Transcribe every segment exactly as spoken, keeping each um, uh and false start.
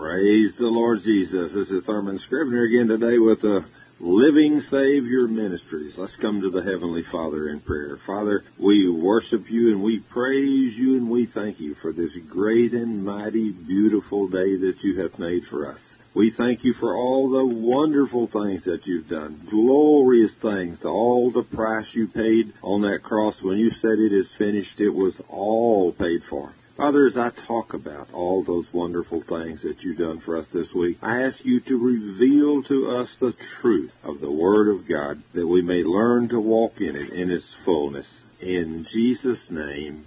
Praise the Lord Jesus. This is Thurman Scribner again today with the Living Savior Ministries. Let's come to the Heavenly Father in prayer. Father, we worship you and we praise you and we thank you for this great and mighty, beautiful day that you have made for us. We thank you for all the wonderful things that you've done, glorious things, all the price you paid on that cross. When you said it is finished, it was all paid for. Father, as I talk about all those wonderful things that you've done for us this week, I ask you to reveal to us the truth of the Word of God, that we may learn to walk in it in its fullness. In Jesus' name,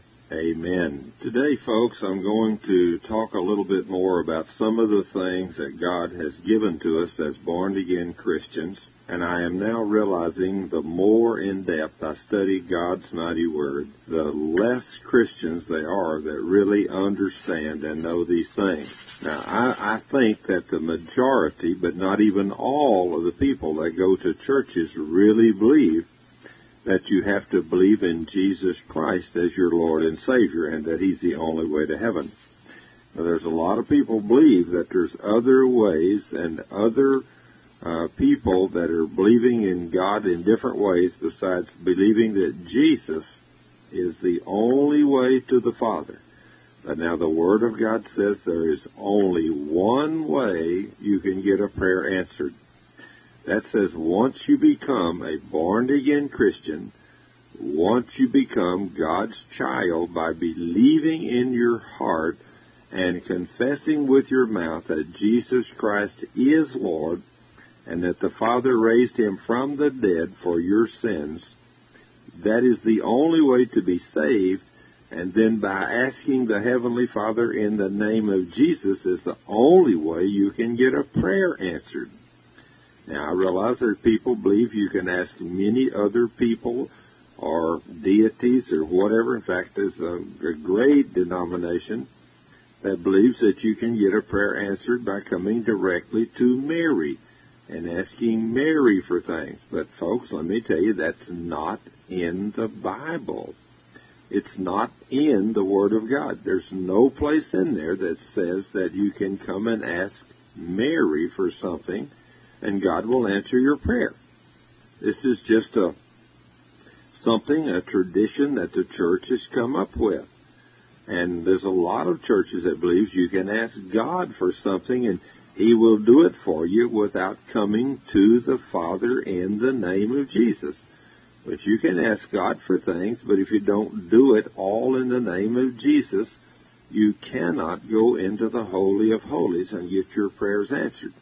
amen. Today, folks, I'm going to talk a little bit more about some of the things that God has given to us as born-again Christians. And I am now realizing the more in depth I study God's mighty Word, the less Christians there are that really understand and know these things. Now, I, I think that the majority, but not even all of the people that go to churches really believe that you have to believe in Jesus Christ as your Lord and Savior and that He's the only way to heaven. Now, there's a lot of people believe that there's other ways and other Uh, people that are believing in God in different ways besides believing that Jesus is the only way to the Father. But now the Word of God says there is only one way you can get a prayer answered. That says once you become a born-again Christian, once you become God's child by believing in your heart and confessing with your mouth that Jesus Christ is Lord, and that the Father raised Him from the dead for your sins, that is the only way to be saved. And then by asking the Heavenly Father in the name of Jesus is the only way you can get a prayer answered. Now, I realize that people believe you can ask many other people or deities or whatever. In fact, there's a, a great denomination that believes that you can get a prayer answered by coming directly to Mary and asking Mary for things. But folks, let me tell you, that's not in the Bible. It's not in the Word of God. There's no place in there that says that you can come and ask Mary for something and God will answer your prayer. This is just a something, a tradition that the church has come up with. And there's a lot of churches that believe you can ask God for something and He will do it for you without coming to the Father in the name of Jesus. But you can ask God for things, but if you don't do it all in the name of Jesus, you cannot go into the Holy of Holies and get your prayers answered.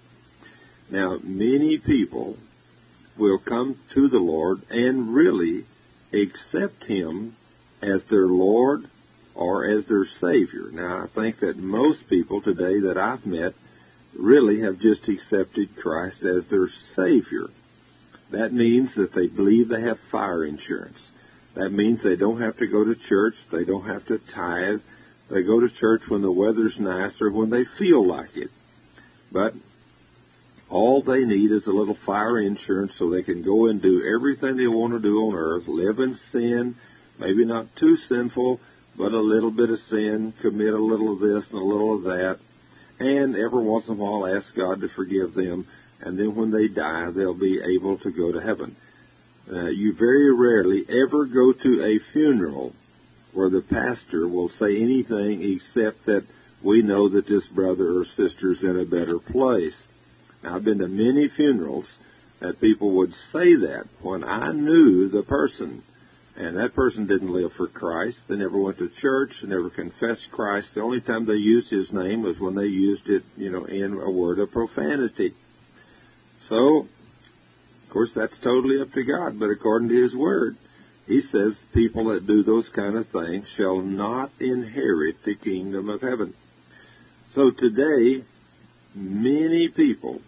Now, many people will come to the Lord and really accept Him as their Lord or as their Savior. Now, I think that most people today that I've met really have just accepted Christ as their Savior. That means that they believe they have fire insurance. That means they don't have to go to church. They don't have to tithe. They go to church when the weather's nice or when they feel like it. But all they need is a little fire insurance so they can go and do everything they want to do on earth, live in sin, maybe not too sinful, but a little bit of sin, commit a little of this and a little of that, and every once in a while ask God to forgive them, and then when they die, they'll be able to go to heaven. Uh, you very rarely ever go to a funeral where the pastor will say anything except that we know that this brother or sister is in a better place. Now, I've been to many funerals that people would say that when I knew the person. And that person didn't live for Christ. They never went to church. They never confessed Christ. The only time they used His name was when they used it, you know, in a word of profanity. So, of course, that's totally up to God. But according to His Word, He says people that do those kind of things shall not inherit the kingdom of heaven. So today, many people,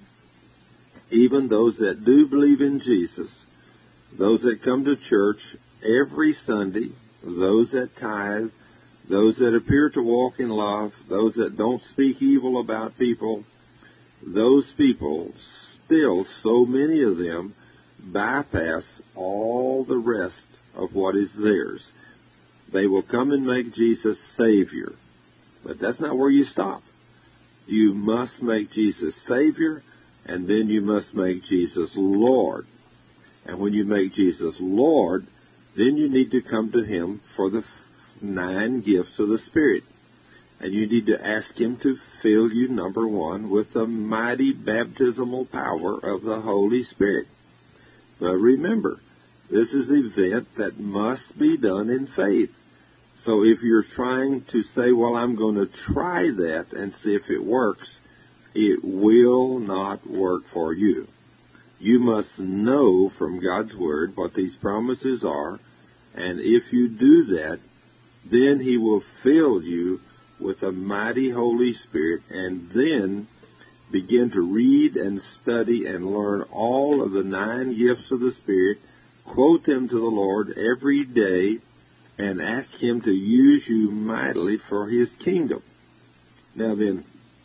even those that do believe in Jesus, those that come to church every Sunday, those that tithe, those that appear to walk in love, those that don't speak evil about people, those people still, so many of them, bypass all the rest of what is theirs. They will come and make Jesus Savior. But that's not where you stop. You must make Jesus Savior, and then you must make Jesus Lord. And when you make Jesus Lord, then you need to come to Him for the nine gifts of the Spirit. And you need to ask Him to fill you, number one, with the mighty baptismal power of the Holy Spirit. But remember, this is an event that must be done in faith. So if you're trying to say, well, I'm going to try that and see if it works, it will not work for you. You must know from God's Word what these promises are, and if you do that, then He will fill you with a mighty Holy Spirit, and then begin to read and study and learn all of the nine gifts of the Spirit, quote them to the Lord every day, and ask Him to use you mightily for His kingdom. Now then,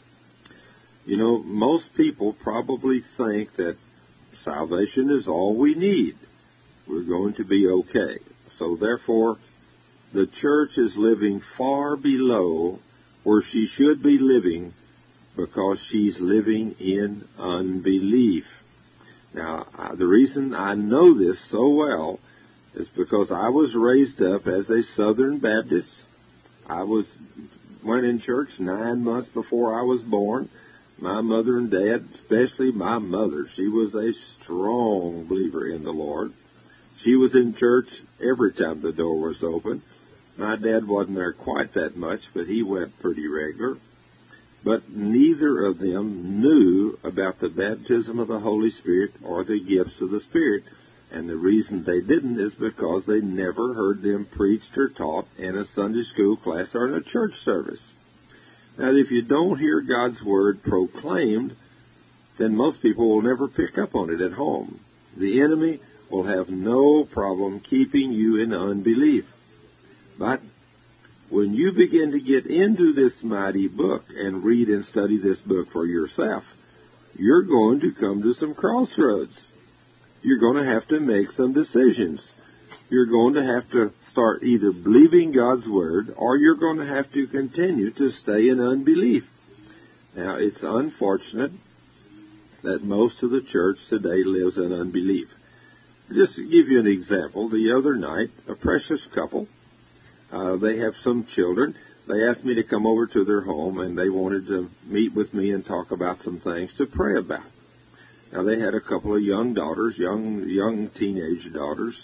you know, most people probably think that salvation is all we need. We're going to be okay. So therefore, the church is living far below where she should be living because she's living in unbelief. Now, the reason I know this so well is because I was raised up as a Southern Baptist. I was went in church nine months before I was born. My mother and dad, especially my mother, she was a strong believer in the Lord. She was in church every time the door was open. My dad wasn't there quite that much, but he went pretty regular. But neither of them knew about the baptism of the Holy Spirit or the gifts of the Spirit. And the reason they didn't is because they never heard them preached or taught in a Sunday school class or in a church service. Now, if you don't hear God's Word proclaimed, then most people will never pick up on it at home. The enemy will have no problem keeping you in unbelief. But when you begin to get into this mighty book and read and study this book for yourself, you're going to come to some crossroads. You're going to have to make some decisions. You're going to have to start either believing God's Word or you're going to have to continue to stay in unbelief. Now, it's unfortunate that most of the church today lives in unbelief. Just to give you an example, the other night, a precious couple, uh, they have some children. They asked me to come over to their home, and they wanted to meet with me and talk about some things to pray about. Now, they had a couple of young daughters, young young teenage daughters,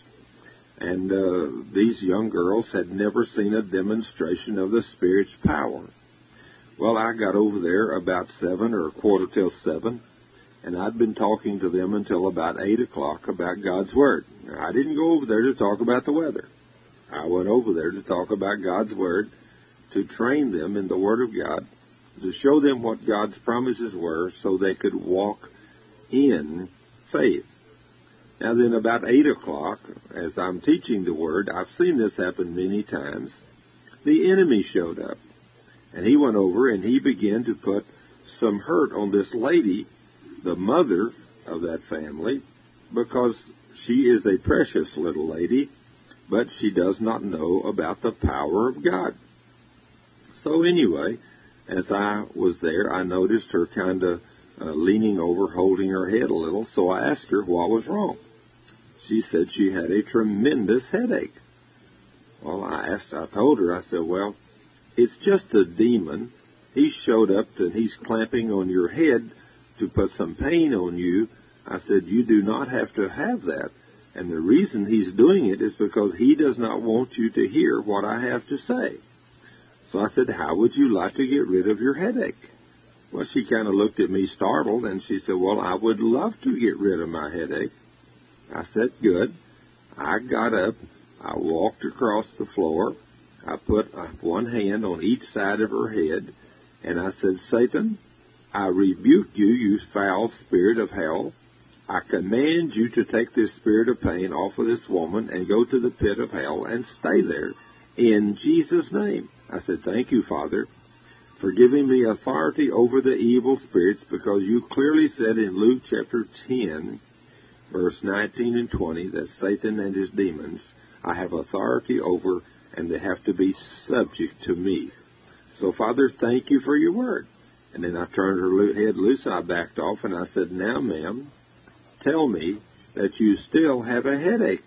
and uh, these young girls had never seen a demonstration of the Spirit's power. Well, I got over there about seven or a quarter till seven, and I'd been talking to them until about eight o'clock about God's Word. Now, I didn't go over there to talk about the weather. I went over there to talk about God's Word, to train them in the Word of God, to show them what God's promises were so they could walk in faith. Now then, about eight o'clock, as I'm teaching the Word, I've seen this happen many times, the enemy showed up. And he went over and he began to put some hurt on this lady, the mother of that family, because she is a precious little lady, but she does not know about the power of God. So anyway, as I was there, I noticed her kind of uh, leaning over, holding her head a little, so I asked her what was wrong. She said she had a tremendous headache. Well, I asked, I told her, I said, well, it's just a demon. He showed up and he's clamping on your head to put some pain on you. I said, you do not have to have that. And the reason he's doing it is because he does not want you to hear what I have to say. So I said, how would you like to get rid of your headache? Well, she kind of looked at me startled, and she said, well, I would love to get rid of my headache. I said, good. I got up. I walked across the floor. I put one hand on each side of her head, and I said, Satan, I rebuke you, you foul spirit of hell. I command you to take this spirit of pain off of this woman and go to the pit of hell and stay there in Jesus' name. I said, thank you, Father, for giving me authority over the evil spirits, because you clearly said in Luke chapter ten, verse nineteen and twenty, that Satan and his demons I have authority over, and they have to be subject to me. So, Father, thank you for your word. And then I turned her lo- head loose. I backed off, and I said, "Now, ma'am, tell me that you still have a headache."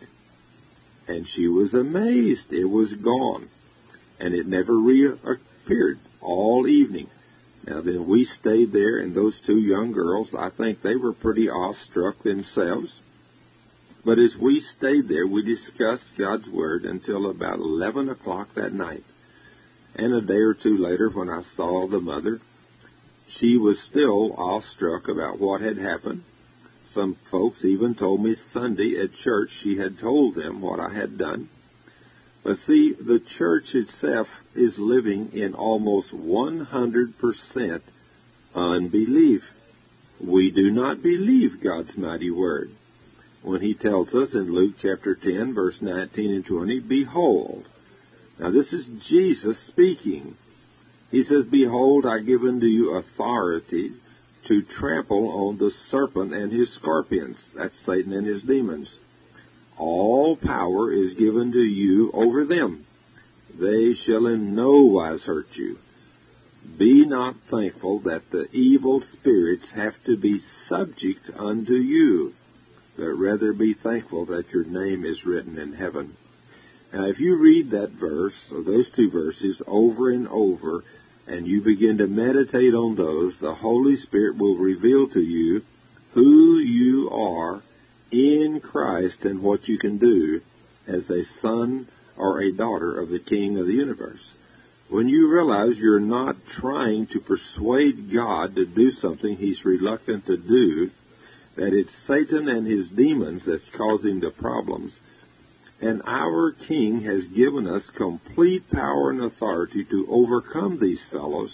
And she was amazed. It was gone. And it never reappeared all evening. Now, then we stayed there, and those two young girls, I think they were pretty awestruck themselves. But as we stayed there, we discussed God's Word until about eleven o'clock that night. And a day or two later, when I saw the mother, she was still awestruck about what had happened. Some folks even told me Sunday at church she had told them what I had done. But see, the church itself is living in almost one hundred percent unbelief. We do not believe God's mighty word. When he tells us in Luke chapter ten, verse nineteen and twenty, "Behold." Now this is Jesus speaking. He says, "Behold, I give unto you authority to trample on the serpent and his scorpions." That's Satan and his demons. "All power is given to you over them. They shall in no wise hurt you. Be not thankful that the evil spirits have to be subject unto you, but rather be thankful that your name is written in heaven." Now, if you read that verse, or those two verses, over and over, and you begin to meditate on those, the Holy Spirit will reveal to you who you are in Christ and what you can do as a son or a daughter of the King of the universe. When you realize you're not trying to persuade God to do something he's reluctant to do, that it's Satan and his demons that's causing the problems, and our King has given us complete power and authority to overcome these fellows,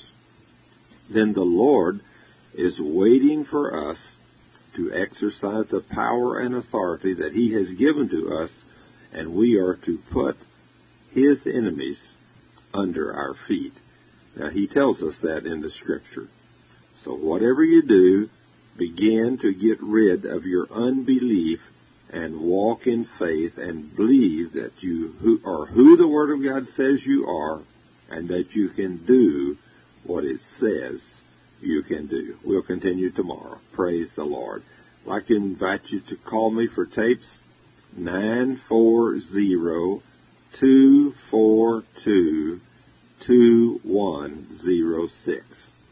then the Lord is waiting for us to exercise the power and authority that he has given to us, and we are to put his enemies under our feet. Now, he tells us that in the Scripture. So whatever you do, begin to get rid of your unbelief and walk in faith and believe that you who are who the Word of God says you are, and that you can do what it says you can do. We'll continue tomorrow. Praise the Lord. I'd like to invite you to call me for tapes, nine four zero, two four two, two one zero six.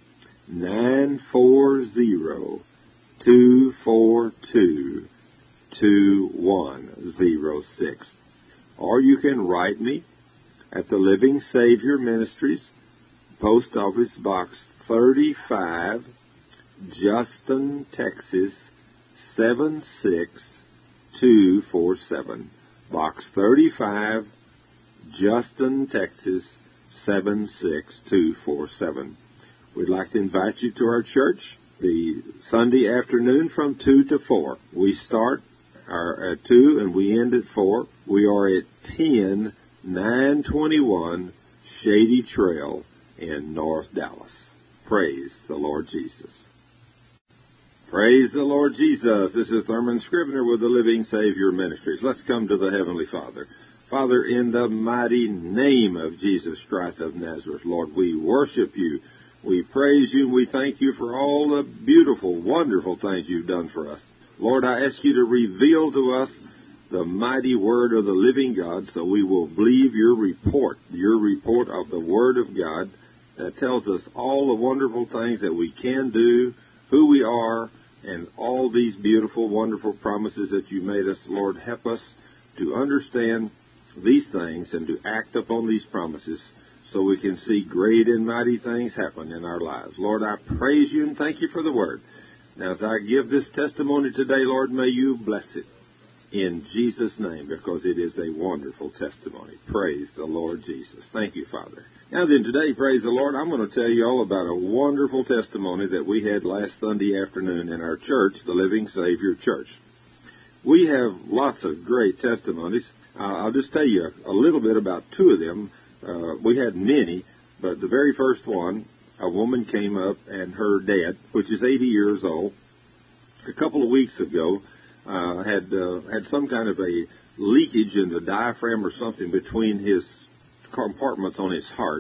nine four zero, two four two, two one zero six. Or you can write me at the Living Savior Ministries, Post Office Box thirty-five, Justin, Texas, seven six two four seven. Box thirty-five, Justin, Texas, seven six two four seven. We'd like to invite you to our church the Sunday afternoon from two to four. We start our, at two and we end at four. We are at ten nine twenty-one Shady Trail in North Dallas. Praise the Lord Jesus. Praise the Lord Jesus. This is Thurman Scrivener with the Living Savior Ministries. Let's come to the Heavenly Father. Father, in the mighty name of Jesus Christ of Nazareth, Lord, we worship you. We praise you and we thank you for all the beautiful, wonderful things you've done for us. Lord, I ask you to reveal to us the mighty word of the living God so we will believe your report, your report of the Word of God that tells us all the wonderful things that we can do, who we are, and all these beautiful, wonderful promises that you made us. Lord, help us to understand these things and to act upon these promises so we can see great and mighty things happen in our lives. Lord, I praise you and thank you for the word. Now, as I give this testimony today, Lord, may you bless it in Jesus' name, because it is a wonderful testimony. Praise the Lord Jesus. Thank you, Father. Now then, today, praise the Lord, I'm going to tell you all about a wonderful testimony that we had last Sunday afternoon in our church, the Living Savior Church. We have lots of great testimonies. Uh, I'll just tell you a, a little bit about two of them. Uh, we had many, but the very first one, a woman came up and her dad, which is eighty years old, a couple of weeks ago, uh, had uh, had some kind of a leakage in the diaphragm or something between his compartments on his heart.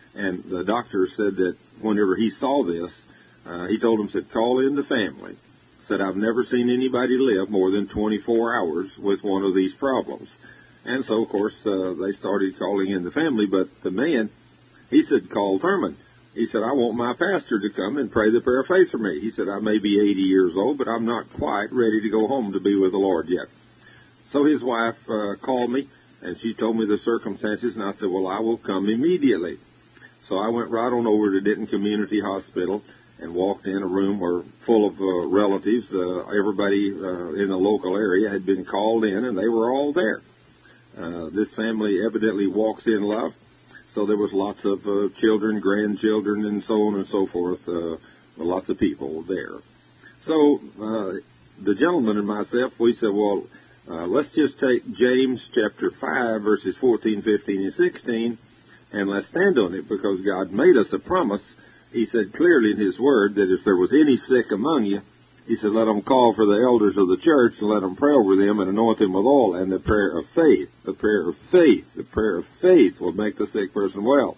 And the doctor said that whenever he saw this, uh, he told him, said, call in the family. Said, I've never seen anybody live more than twenty-four hours with one of these problems. And so, of course, uh, they started calling in the family, but the man, he said, call Thurman. He said, I want my pastor to come and pray the prayer of faith for me. He said, I may be eighty years old, but I'm not quite ready to go home to be with the Lord yet. So his wife uh, called me, and she told me the circumstances, and I said, well, I will come immediately. So I went right on over to Denton Community Hospital and walked in a room where full of uh, relatives. Uh, everybody uh, in the local area had been called in, and they were all there. Uh, this family evidently walks in love, so there was lots of uh, children, grandchildren, and so on and so forth, uh, lots of people there. So uh, the gentleman and myself, we said, well, uh, let's just take James chapter five, verses fourteen, fifteen, and sixteen, and let's stand on it, because God made us a promise. He said clearly in His Word that if there was any sick among you, He said, let them call for the elders of the church and let them pray over them and anoint them with oil. And the prayer of faith, the prayer of faith, the prayer of faith will make the sick person well.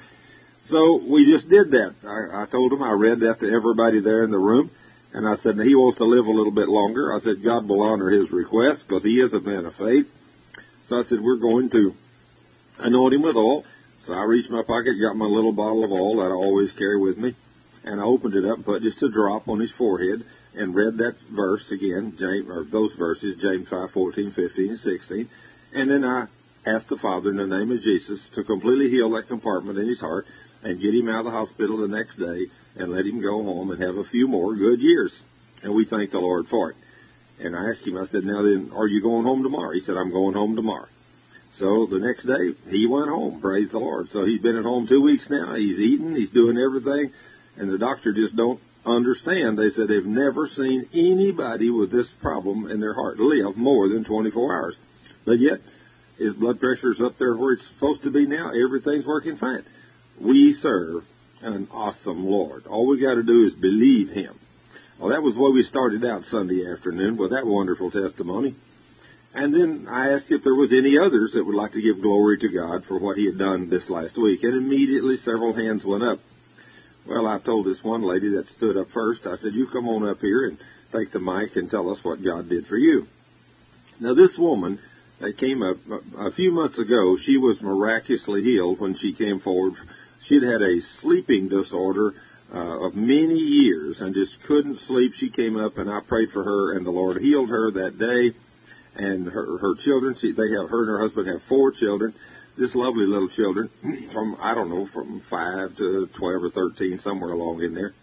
So we just did that. I, I told him, I read that to everybody there in the room. And I said, he wants to live a little bit longer. I said, God will honor his request because he is a man of faith. So I said, we're going to anoint him with oil. So I reached my pocket, got my little bottle of oil that I always carry with me. And I opened it up and put just a drop on his forehead and read that verse again, James, or those verses, James five, fourteen, fifteen, and sixteen. And then I asked the Father in the name of Jesus to completely heal that compartment in his heart and get him out of the hospital the next day and let him go home and have a few more good years. And we thank the Lord for it. And I asked him, I said, now then, are you going home tomorrow? He said, I'm going home tomorrow. So the next day, he went home, praise the Lord. So he's been at home two weeks now. He's eating, he's doing everything. And the doctor just don't understand. They said they've never seen anybody with this problem in their heart live more than twenty-four hours. But yet, his blood pressure's up there where it's supposed to be now. Everything's working fine. We serve an awesome Lord. All we got to do is believe him. Well, that was why we started out Sunday afternoon with that wonderful testimony. And then I asked if there was any others that would like to give glory to God for what he had done this last week. And immediately several hands went up. Well, I told this one lady that stood up first, I said, you come on up here and take the mic and tell us what God did for you. Now, this woman that came up a few months ago, she was miraculously healed when she came forward. She'd had a sleeping disorder uh, of many years and just couldn't sleep. She came up and I prayed for her, and the Lord healed her that day. And her, her children, she, they have her and her husband have four children. Just lovely little children from, I don't know, from five to twelve or thirteen, somewhere along in there.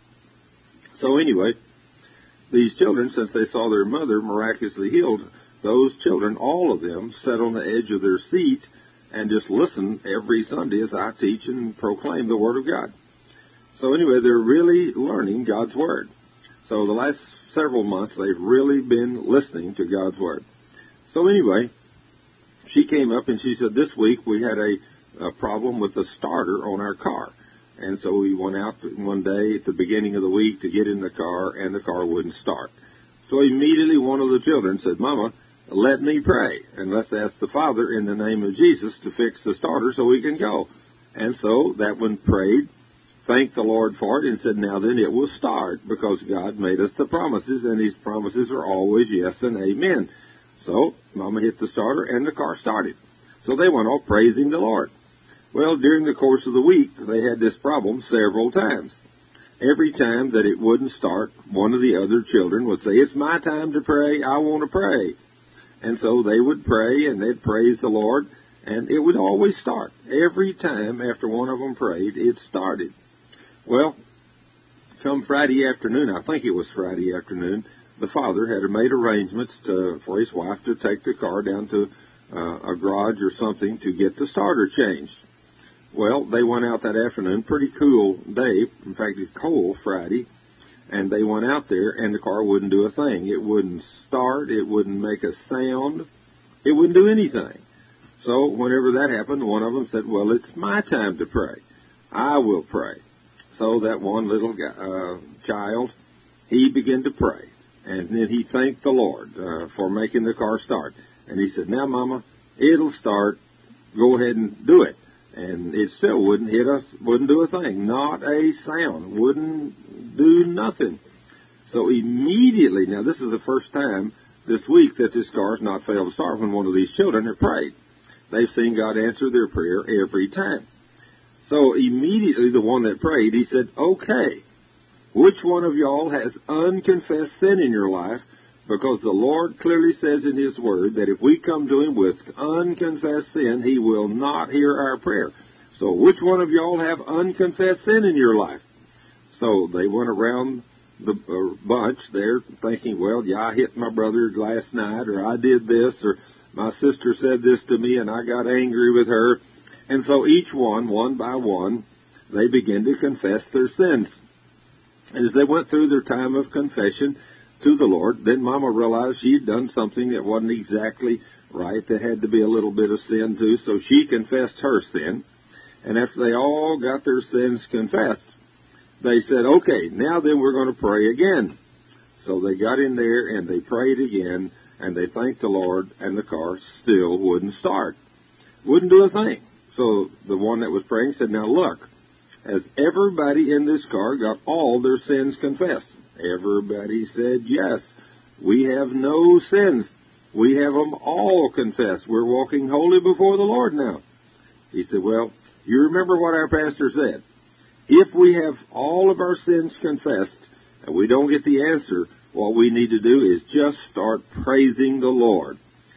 So anyway, these children, since they saw their mother miraculously healed, those children, all of them, sat on the edge of their seat and just listened every Sunday as I teach and proclaim the Word of God. So anyway, they're really learning God's Word. So the last several months, they've really been listening to God's Word. So anyway, she came up and she said, this week we had a, a problem with the starter on our car. And so we went out one day at the beginning of the week to get in the car, and the car wouldn't start. So immediately one of the children said, Mama, let me pray, and let's ask the Father in the name of Jesus to fix the starter so we can go. And so that one prayed, thanked the Lord for it, and said, now then it will start, because God made us the promises, and these promises are always yes and amen. So Mama hit the starter, and the car started. So they went off praising the Lord. Well, during the course of the week, they had this problem several times. Every time that it wouldn't start, one of the other children would say, it's my time to pray, I want to pray. And so they would pray, and they'd praise the Lord, and it would always start. Every time after one of them prayed, it started. Well, come Friday afternoon, I think it was Friday afternoon, the father had made arrangements to, for his wife to take the car down to uh, a garage or something to get the starter changed. Well, they went out that afternoon, pretty cool day, in fact, it's cold Friday, and they went out there, and the car wouldn't do a thing. It wouldn't start, it wouldn't make a sound, it wouldn't do anything. So whenever that happened, one of them said, well, it's my time to pray. I will pray. So that one little guy, uh, child, he began to pray. And then he thanked the Lord uh, for making the car start. And he said, now, Mama, it'll start. Go ahead and do it. And it still wouldn't hit us, wouldn't do a thing. Not a sound. Wouldn't do nothing. So immediately, now this is the first time this week that this car has not failed to start when one of these children have prayed. They've seen God answer their prayer every time. So immediately the one that prayed, he said, okay, which one of y'all has unconfessed sin in your life? Because the Lord clearly says in His Word that if we come to Him with unconfessed sin, He will not hear our prayer. So which one of y'all have unconfessed sin in your life? So they went around the uh, bunch there thinking, well, yeah, I hit my brother last night, or I did this, or my sister said this to me and I got angry with her. And so each one, one by one, they began to confess their sins. And as they went through their time of confession to the Lord, then Mama realized she had done something that wasn't exactly right. There had to be a little bit of sin too, so she confessed her sin. And after they all got their sins confessed, they said, okay, now then we're going to pray again. So they got in there and they prayed again, and they thanked the Lord, and the car still wouldn't start. Wouldn't do a thing. So the one that was praying said, now look, has everybody in this car got all their sins confessed? Everybody said, yes. We have no sins. We have them all confessed. We're walking holy before the Lord now. He said, well, you remember what our pastor said. If we have all of our sins confessed and we don't get the answer, what we need to do is just start praising the Lord.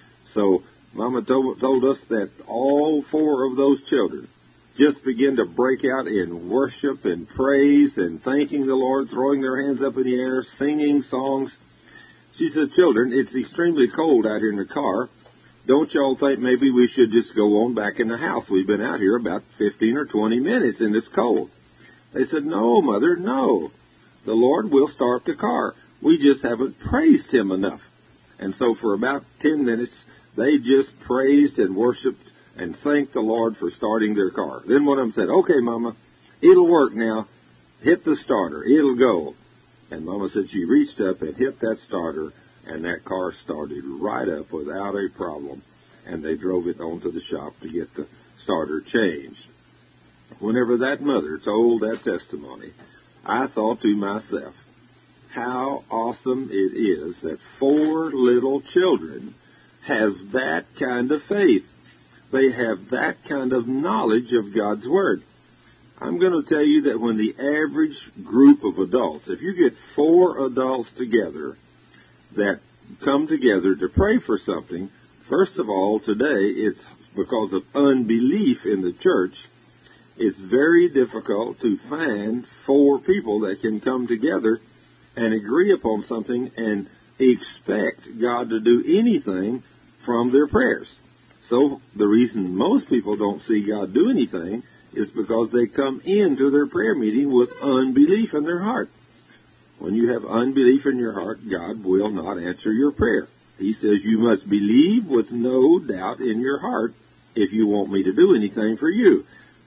So Mama told, told us that all four of those children just began to break out in worship and praise and thanking the Lord, throwing their hands up in the air, singing songs. She said, children, it's extremely cold out here in the car. Don't y'all think maybe we should just go on back in the house? We've been out here about fifteen or twenty minutes and it's cold. They said, no, Mother, no. The Lord will start the car. We just haven't praised Him enough. And so for about ten minutes, they just praised and worshiped and thanked the Lord for starting their car. Then one of them said, okay, Mama, it'll work now. Hit the starter. It'll go. And Mama said she reached up and hit that starter, and that car started right up without a problem. And they drove it on to the shop to get the starter changed. Whenever that mother told that testimony, I thought to myself, how awesome it is that four little children have that kind of faith. They have that kind of knowledge of God's Word. I'm going to tell you that when the average group of adults, if you get four adults together that come together to pray for something, first of all, today it's because of unbelief in the church. It's very difficult to find four people that can come together and agree upon something and expect God to do anything from their prayers. So the reason most people don't see God do anything is because they come into their prayer meeting with unbelief in their heart. When you have unbelief in your heart, God will not answer your prayer. He says you must believe with no doubt in your heart if you want me to do anything for you.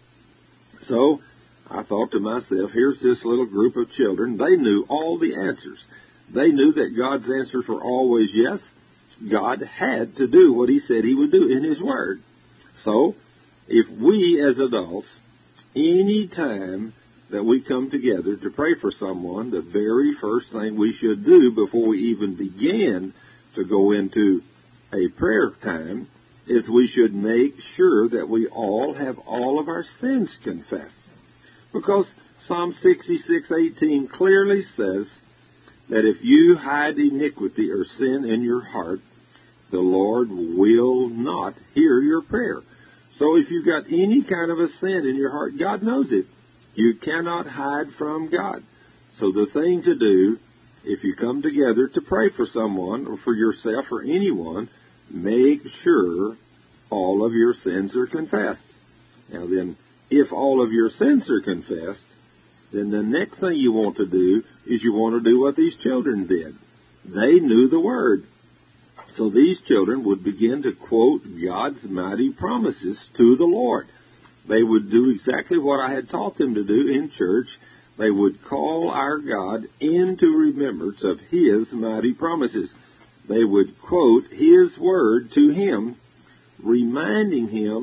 So I thought to myself, here's this little group of children. They knew all the answers. They knew that God's answers were always yes. God had to do what He said He would do in His Word. So if we as adults, any time that we come together to pray for someone, the very first thing we should do before we even begin to go into a prayer time is we should make sure that we all have all of our sins confessed. Because Psalm sixty-six eighteen clearly says that if you hide iniquity or sin in your heart, the Lord will not hear your prayer. So if you've got any kind of a sin in your heart, God knows it. You cannot hide from God. So the thing to do, if you come together to pray for someone or for yourself or anyone, make sure all of your sins are confessed. Now then, if all of your sins are confessed, then the next thing you want to do is you want to do what these children did. They knew the Word. So these children would begin to quote God's mighty promises to the Lord. They would do exactly what I had taught them to do in church. They would call our God into remembrance of His mighty promises. They would quote His Word to Him, reminding Him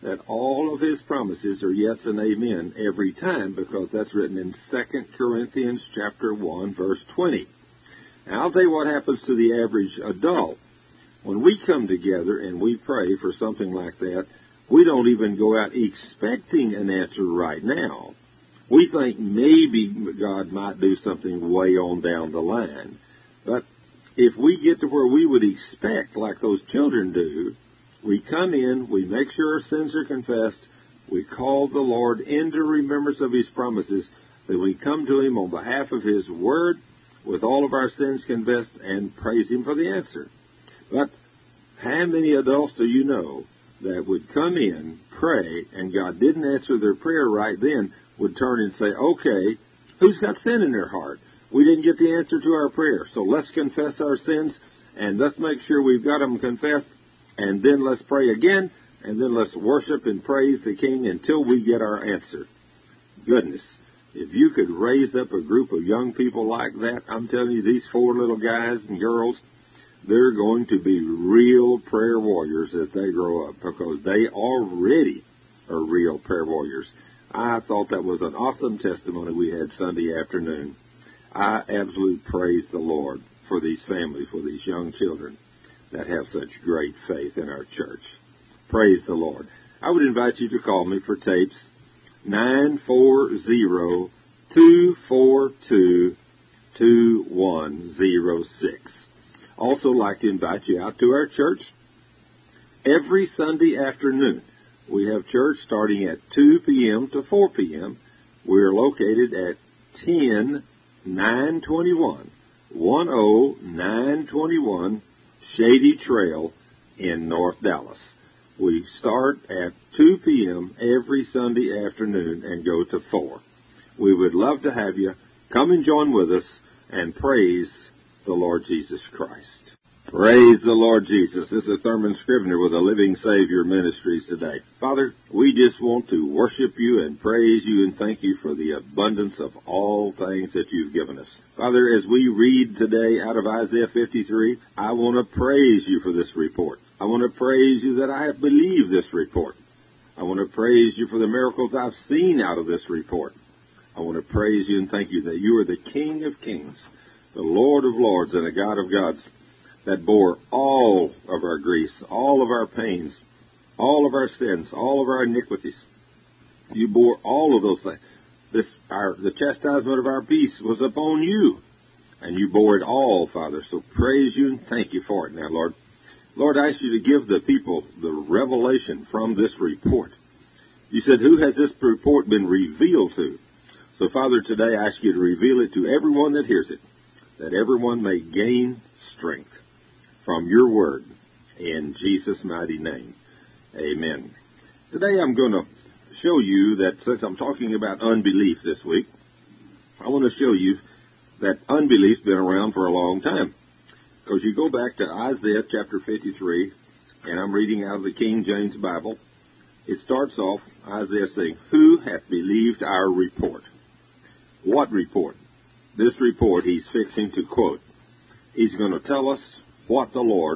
that all of his promises are yes and amen every time, because that's written in Second Corinthians chapter one, verse twenty. Now, I'll tell you what happens to the average adult. When we come together and we pray for something like that, we don't even go out expecting an answer right now. We think maybe God might do something way on down the line. But if we get to where we would expect, like those children do, we come in, we make sure our sins are confessed, we call the Lord into remembrance of his promises, that we come to him on behalf of his word with all of our sins confessed and praise him for the answer. But how many adults do you know that would come in, pray, and God didn't answer their prayer right then, would turn and say, okay, who's got sin in their heart? We didn't get the answer to our prayer, so let's confess our sins, and let's make sure we've got them confessed, and then let's pray again, and then let's worship and praise the King until we get our answer. Goodness, if you could raise up a group of young people like that, I'm telling you, these four little guys and girls, they're going to be real prayer warriors as they grow up, because they already are real prayer warriors. I thought that was an awesome testimony we had Sunday afternoon. I absolutely praise the Lord for these families, for these young children that have such great faith in our church. Praise the Lord. I would invite you to call me for tapes nine four zero, two four two, two one zero six. Also like to invite you out to our church every Sunday afternoon. We have church starting at two p.m. to four p.m. We are located at ten nine twenty-one, ten nine twenty-one Shady Trail in North Dallas. We start at two p.m. every Sunday afternoon and go to four. We would love to have you come and join with us and praise the Lord Jesus Christ. Praise the Lord Jesus. This is Thurman Scrivener with the Living Savior Ministries today. Father, we just want to worship you and praise you and thank you for the abundance of all things that you've given us. Father, as we read today out of Isaiah fifty-three, I want to praise you for this report. I want to praise you that I have believed this report. I want to praise you for the miracles I've seen out of this report. I want to praise you and thank you that you are the King of kings, the Lord of lords, and the God of gods, that bore all of our griefs, all of our pains, all of our sins, all of our iniquities. You bore all of those things. This, our, the chastisement of our peace was upon you, and you bore it all, Father. So praise you and thank you for it now, Lord. Lord, I ask you to give the people the revelation from this report. You said, who has this report been revealed to? So, Father, today I ask you to reveal it to everyone that hears it, that everyone may gain strength from your word, in Jesus' mighty name. Amen. Today I'm going to show you that, since I'm talking about unbelief this week, I want to show you that unbelief's been around for a long time. Because you go back to Isaiah chapter fifty-three, and I'm reading out of the King James Bible. It starts off, Isaiah saying, who hath believed our report? What report? This report he's fixing to quote. He's going to tell us what the Lord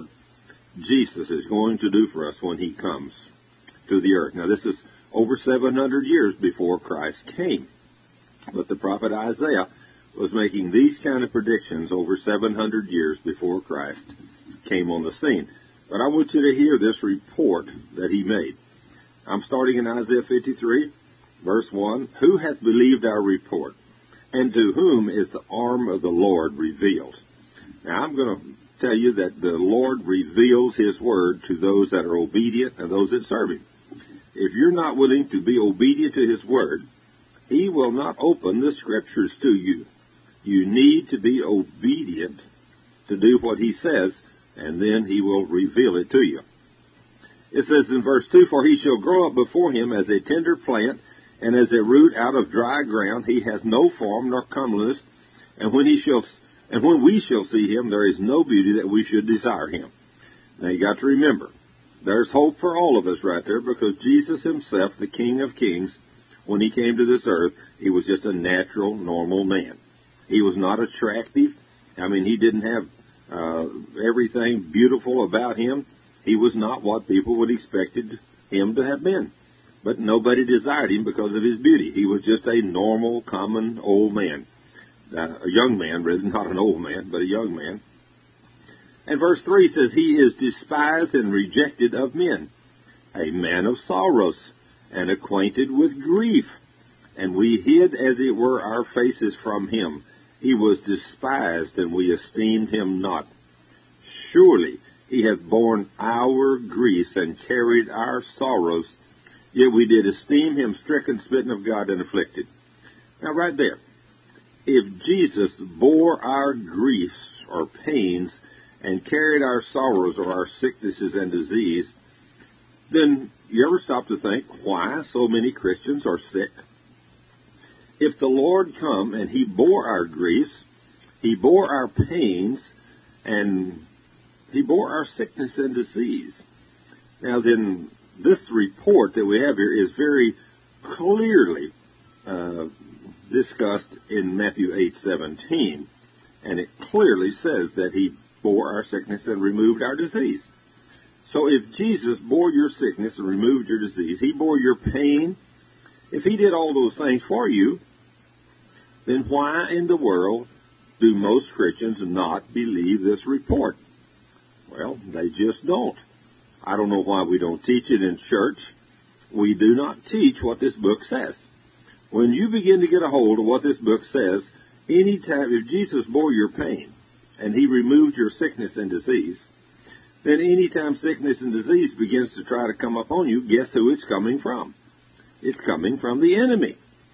Jesus is going to do for us when he comes to the earth. Now, this is over seven hundred years before Christ came. But the prophet Isaiah was making these kind of predictions over seven hundred years before Christ came on the scene. But I want you to hear this report that he made. I'm starting in Isaiah fifty-three, verse one. Who hath believed our report? And to whom is the arm of the Lord revealed? Now, I'm going to tell you that the Lord reveals his word to those that are obedient and those that serve him. If you're not willing to be obedient to his word, he will not open the scriptures to you. You need to be obedient to do what he says, and then he will reveal it to you. It says in verse two, for he shall grow up before him as a tender plant, and as a root out of dry ground. He hath no form nor comeliness, and when he shall And when we shall see him, there is no beauty that we should desire him. Now, you got to remember, there's hope for all of us right there, because Jesus himself, the King of Kings, when he came to this earth, he was just a natural, normal man. He was not attractive. I mean, he didn't have uh, everything beautiful about him. He was not what people would expect him to have been. But nobody desired him because of his beauty. He was just a normal, common old man. Uh, a young man, rather, not an old man, but a young man. And verse three says, he is despised and rejected of men, a man of sorrows, and acquainted with grief. And we hid, as it were, our faces from him. He was despised, and we esteemed him not. Surely he hath borne our griefs and carried our sorrows, yet we did esteem him stricken, smitten of God, and afflicted. Now, right there, if Jesus bore our griefs or pains and carried our sorrows or our sicknesses and disease, then you ever stop to think why so many Christians are sick? If the Lord come and he bore our griefs, he bore our pains, and he bore our sickness and disease. Now then, this report that we have here is very clearly uh, discussed in Matthew eight seventeen, and it clearly says that he bore our sickness and removed our disease. So if Jesus bore your sickness and removed your disease, he bore your pain, if he did all those things for you, then why in the world do most Christians not believe this report? Well, they just don't. I don't know why we don't teach it in church. We do not teach what this book says. When you begin to get a hold of what this book says, anytime, if Jesus bore your pain and he removed your sickness and disease, then anytime sickness and disease begins to try to come upon you, guess who it's coming from? It's coming from the enemy.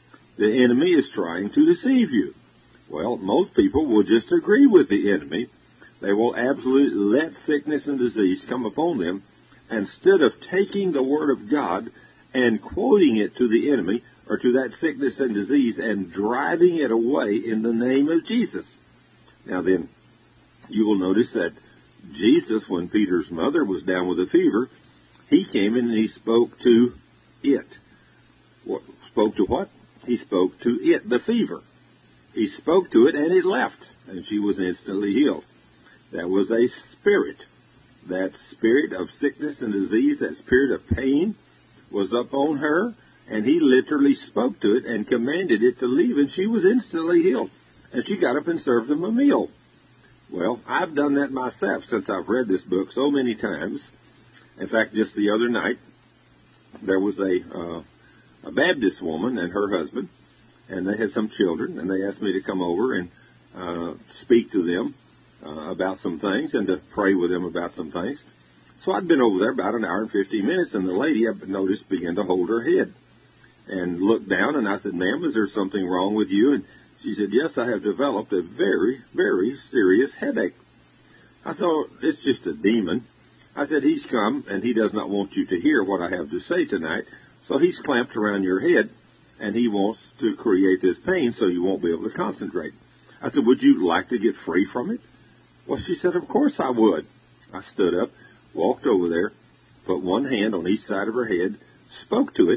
The enemy is trying to deceive you. Well, most people will just agree with the enemy. They will absolutely let sickness and disease come upon them instead of taking the Word of God and quoting it to the enemy or to that sickness and disease and driving it away in the name of Jesus. Now then, you will notice that Jesus, when Peter's mother was down with a fever, he came in and he spoke to it. What, spoke to what? He spoke to it, the fever. He spoke to it and it left, and she was instantly healed. That was a spirit. That spirit of sickness and disease, that spirit of pain was upon her, and he literally spoke to it and commanded it to leave, and she was instantly healed. And she got up and served him a meal. Well, I've done that myself since I've read this book so many times. In fact, just the other night, there was a, uh, a Baptist woman and her husband, and they had some children, and they asked me to come over and uh, speak to them uh, about some things and to pray with them about some things. So I'd been over there about an hour and fifteen minutes, and the lady, I noticed, began to hold her head and looked down, and I said, "Ma'am, is there something wrong with you?" And she said, "Yes, I have developed a very, very serious headache." I thought, "It's just a demon." I said, "He's come, and he does not want you to hear what I have to say tonight, so he's clamped around your head, and he wants to create this pain so you won't be able to concentrate." I said, "Would you like to get free from it?" Well, she said, "Of course I would." I stood up, walked over there, put one hand on each side of her head, spoke to it,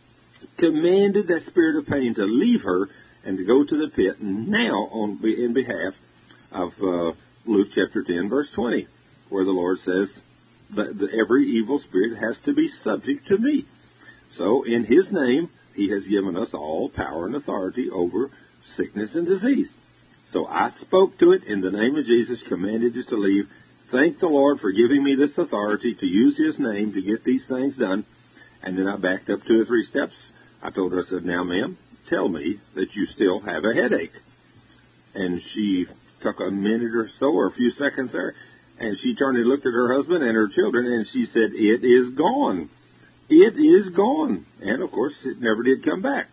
commanded that spirit of pain to leave her and to go to the pit, now on in behalf of uh, Luke chapter ten, verse twenty, where the Lord says that the, every evil spirit has to be subject to me. So in his name, he has given us all power and authority over sickness and disease. So I spoke to it in the name of Jesus, commanded it to leave. Thank the Lord for giving me this authority to use his name to get these things done. And then I backed up two or three steps. I told her, I said, "Now, ma'am, tell me that you still have a headache." And she took a minute or so, or a few seconds there, and she turned and looked at her husband and her children, and she said, "It is gone. It is gone." And, of course, it never did come back.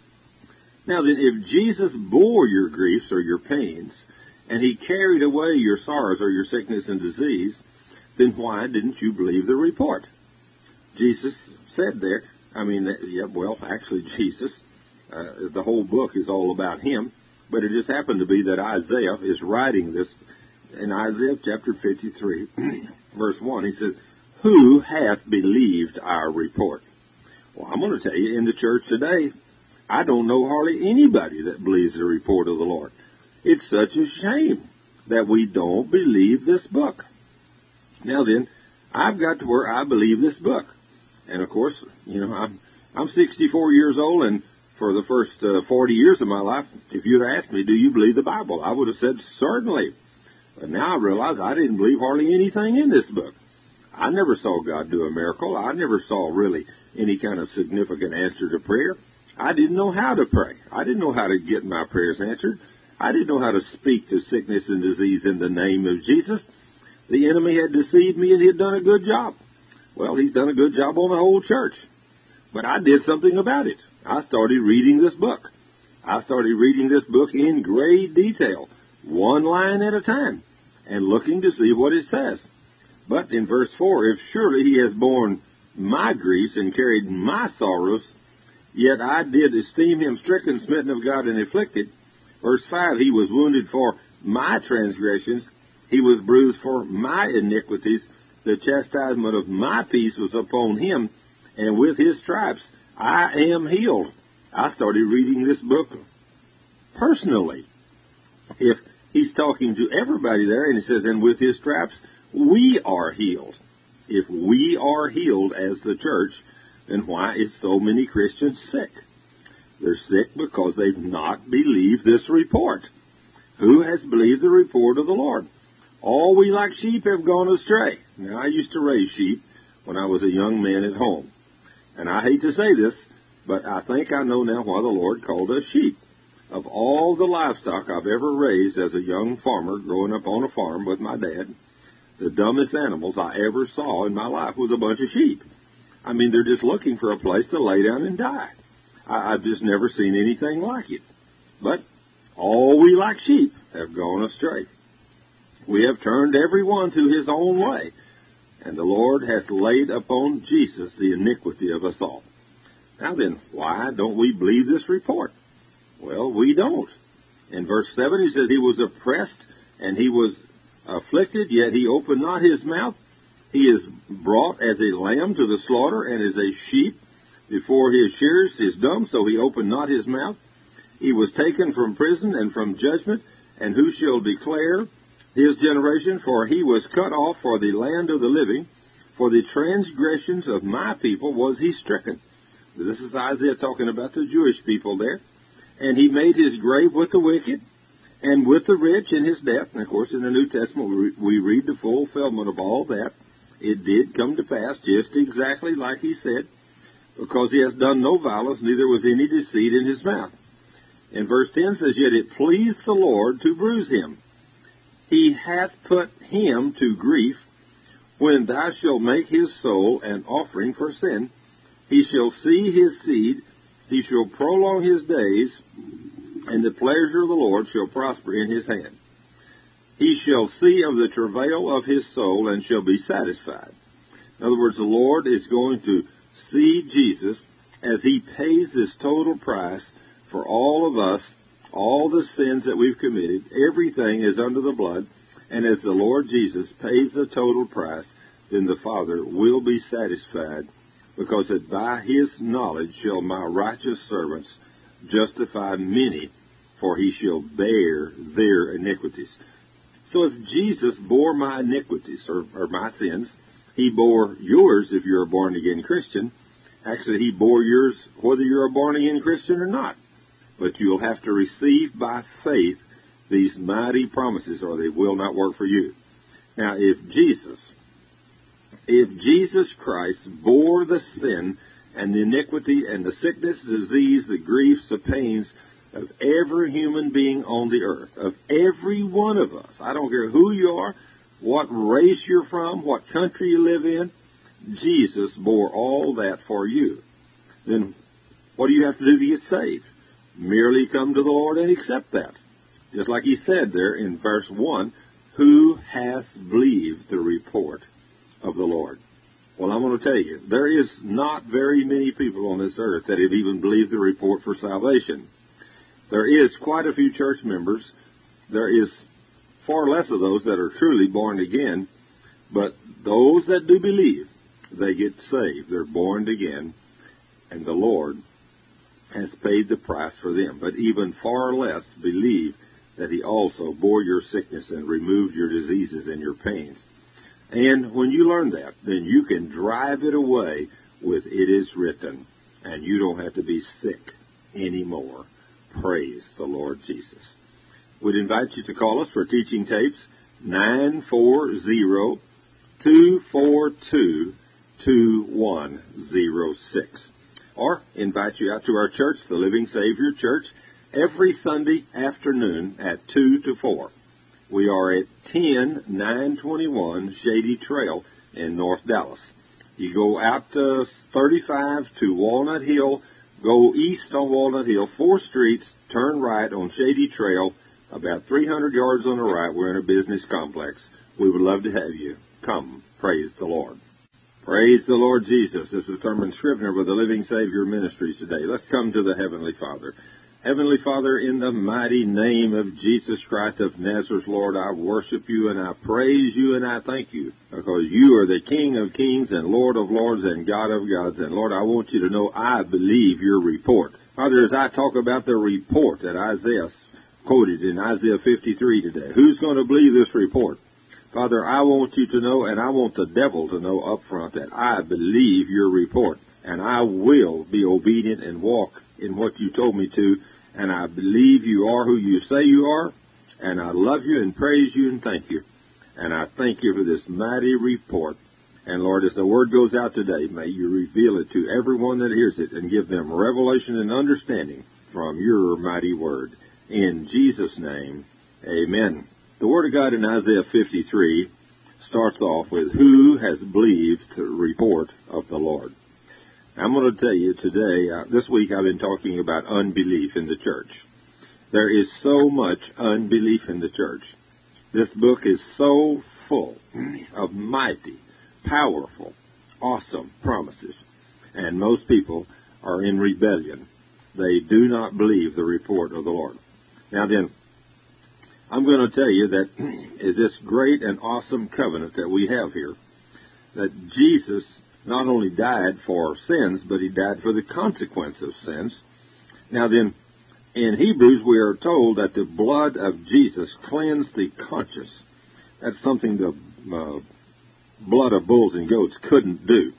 Now then, if Jesus bore your griefs or your pains, and he carried away your sorrows or your sickness and disease, then why didn't you believe the report? Jesus said there, I mean, yeah, well, actually Jesus, uh, the whole book is all about him, but it just happened to be that Isaiah is writing this. In Isaiah chapter fifty-three, verse one, he says, "Who hath believed our report?" Well, I'm going to tell you, in the church today, I don't know hardly anybody that believes the report of the Lord. It's such a shame that we don't believe this book. Now then, I've got to where I believe this book. And, of course, you know, I'm, I'm sixty-four years old, and for the first uh, forty years of my life, if you'd asked me, do you believe the Bible? I would have said, certainly. But now I realize I didn't believe hardly anything in this book. I never saw God do a miracle. I never saw really any kind of significant answer to prayer. I didn't know how to pray. I didn't know how to get my prayers answered. I didn't know how to speak to sickness and disease in the name of Jesus. The enemy had deceived me, and he had done a good job. Well, he's done a good job on the whole church. But I did something about it. I started reading this book. I started reading this book in great detail, one line at a time, and looking to see what it says. But in verse four, if surely he has borne my griefs and carried my sorrows, yet I did esteem him stricken, smitten of God, and afflicted. Verse five, he was wounded for my transgressions, he was bruised for my iniquities, the chastisement of my peace was upon him, and with his stripes I am healed. I started reading this book personally. If he's talking to everybody there, and he says, and with his stripes we are healed. If we are healed as the church, then why is so many Christians sick? They're sick because they've not believed this report. Who has believed the report of the Lord? All we like sheep have gone astray. Now, I used to raise sheep when I was a young man at home. And I hate to say this, but I think I know now why the Lord called us sheep. Of all the livestock I've ever raised as a young farmer growing up on a farm with my dad, the dumbest animals I ever saw in my life was a bunch of sheep. I mean, they're just looking for a place to lay down and die. I, I've just never seen anything like it. But all we like sheep have gone astray. We have turned every one to his own way, and the Lord has laid upon Jesus the iniquity of us all. Now then, why don't we believe this report? Well, we don't. In verse seven, he says, he was oppressed and he was afflicted, yet he opened not his mouth. He is brought as a lamb to the slaughter, and as a sheep before his shearers is dumb, so he opened not his mouth. He was taken from prison and from judgment, and who shall declare his generation? For he was cut off for the land of the living. For the transgressions of my people was he stricken. This is Isaiah talking about the Jewish people there. And he made his grave with the wicked, and with the rich in his death. And, of course, in the New Testament, we read the fulfillment of all that. It did come to pass just exactly like he said, because he has done no violence, neither was any deceit in his mouth. And verse ten says, yet it pleased the Lord to bruise him. He hath put him to grief. When thou shalt make his soul an offering for sin, he shall see his seed, he shall prolong his days, and the pleasure of the Lord shall prosper in his hand. He shall see of the travail of his soul, and shall be satisfied. In other words, the Lord is going to see Jesus as he pays this total price for all of us, all the sins that we've committed. Everything is under the blood. And as the Lord Jesus pays the total price, then the Father will be satisfied, because that by his knowledge shall my righteous servants justify many, for he shall bear their iniquities. So if Jesus bore my iniquities, or, or my sins, he bore yours if you're a born-again Christian. Actually, he bore yours whether you're a born-again Christian or not. But you'll have to receive by faith these mighty promises, or they will not work for you. Now, if Jesus, if Jesus Christ bore the sin and the iniquity and the sickness, the disease, the griefs, the pains of every human being on the earth, of every one of us, I don't care who you are, what race you're from, what country you live in, Jesus bore all that for you. Then what do you have to do to get saved? Merely come to the Lord and accept that. Just like he said there in verse one, who hath believed the report of the Lord? Well, I'm going to tell you, there is not very many people on this earth that have even believed the report for salvation. There is quite a few church members. There is far less of those that are truly born again. But those that do believe, they get saved. They're born again. And the Lord has paid the price for them. But even far less believe that he also bore your sickness and removed your diseases and your pains. And when you learn that, then you can drive it away with "It is written," and you don't have to be sick anymore. Praise the Lord Jesus. We'd invite you to call us for teaching tapes, nine four zero, two four two, two one zero six. Or invite you out to our church, the Living Savior Church, every Sunday afternoon at two to four. We are at ten nine twenty-one Shady Trail in North Dallas. You go out to thirty-five to Walnut Hill, go east on Walnut Hill, four streets, turn right on Shady Trail, about three hundred yards on the right. We're in a business complex. We would love to have you. Come, praise the Lord. Praise the Lord Jesus. This is Thurman Scrivener with the Living Savior Ministries today. Let's come to the Heavenly Father. Heavenly Father, in the mighty name of Jesus Christ of Nazareth, Lord, I worship you and I praise you and I thank you because you are the King of kings and Lord of lords and God of gods. And Lord, I want you to know I believe your report. Father, as I talk about the report that Isaiah quoted in Isaiah fifty-three today, who's going to believe this report? Father, I want you to know, and I want the devil to know up front, that I believe your report, and I will be obedient and walk in what you told me to, and I believe you are who you say you are, and I love you and praise you and thank you. And I thank you for this mighty report. And Lord, as the word goes out today, may you reveal it to everyone that hears it and give them revelation and understanding from your mighty word. In Jesus' name, amen. The Word of God in Isaiah fifty-three starts off with, who has believed the report of the Lord? I'm going to tell you today, uh, this week I've been talking about unbelief in the church. There is so much unbelief in the church. This book is so full of mighty, powerful, awesome promises. And most people are in rebellion. They do not believe the report of the Lord. Now then, I'm going to tell you that is this great and awesome covenant that we have here, that Jesus not only died for sins, but he died for the consequence of sins. Now then, in Hebrews we are told that the blood of Jesus cleansed the conscience. That's something the uh, blood of bulls and goats couldn't do.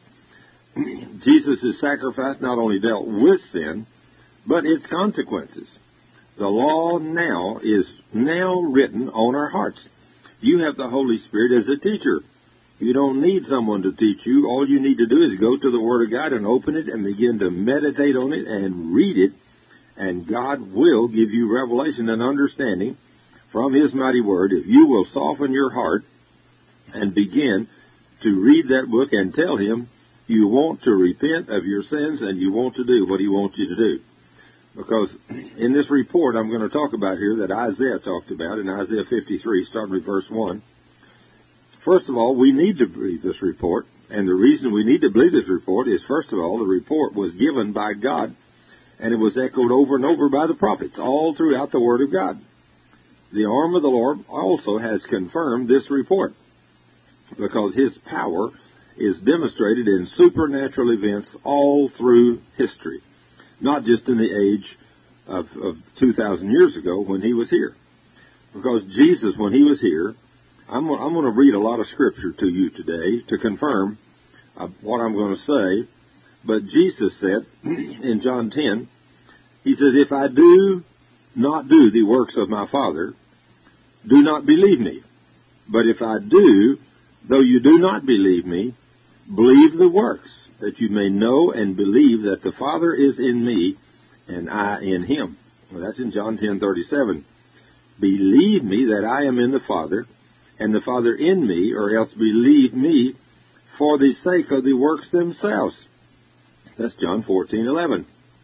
Jesus' sacrifice not only dealt with sin, but its consequences. The law now is now written on our hearts. You have the Holy Spirit as a teacher. You don't need someone to teach you. All you need to do is go to the Word of God and open it and begin to meditate on it and read it. And God will give you revelation and understanding from His mighty Word if you will soften your heart and begin to read that book and tell Him you want to repent of your sins and you want to do what He wants you to do. Because in this report I'm going to talk about here that Isaiah talked about in Isaiah fifty-three, starting with verse one. First of all, we need to believe this report. And the reason we need to believe this report is, first of all, the report was given by God, and it was echoed over and over by the prophets all throughout the Word of God. The arm of the Lord also has confirmed this report because His power is demonstrated in supernatural events all through history. Not just in the age of, of two thousand years ago when He was here. Because Jesus, when He was here, I'm, I'm going to read a lot of Scripture to you today to confirm uh, what I'm going to say. But Jesus said in John ten, He says, if I do not do the works of my Father, do not believe me. But if I do, though you do not believe me, believe the works, that you may know and believe that the Father is in me and I in Him. Well, that's in John ten thirty-seven. Believe me that I am in the Father, and the Father in me, or else believe me for the sake of the works themselves. That's John fourteen eleven.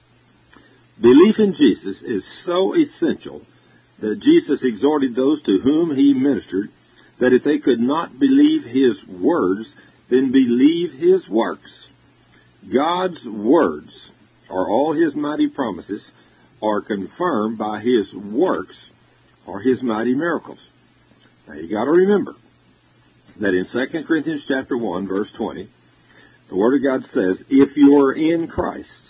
Belief in Jesus is so essential that Jesus exhorted those to whom He ministered that if they could not believe His words, then believe His works. God's words, or all His mighty promises, are confirmed by His works, or His mighty miracles. Now you got to remember that in Second Corinthians chapter one, verse twenty, the Word of God says, if you are in Christ,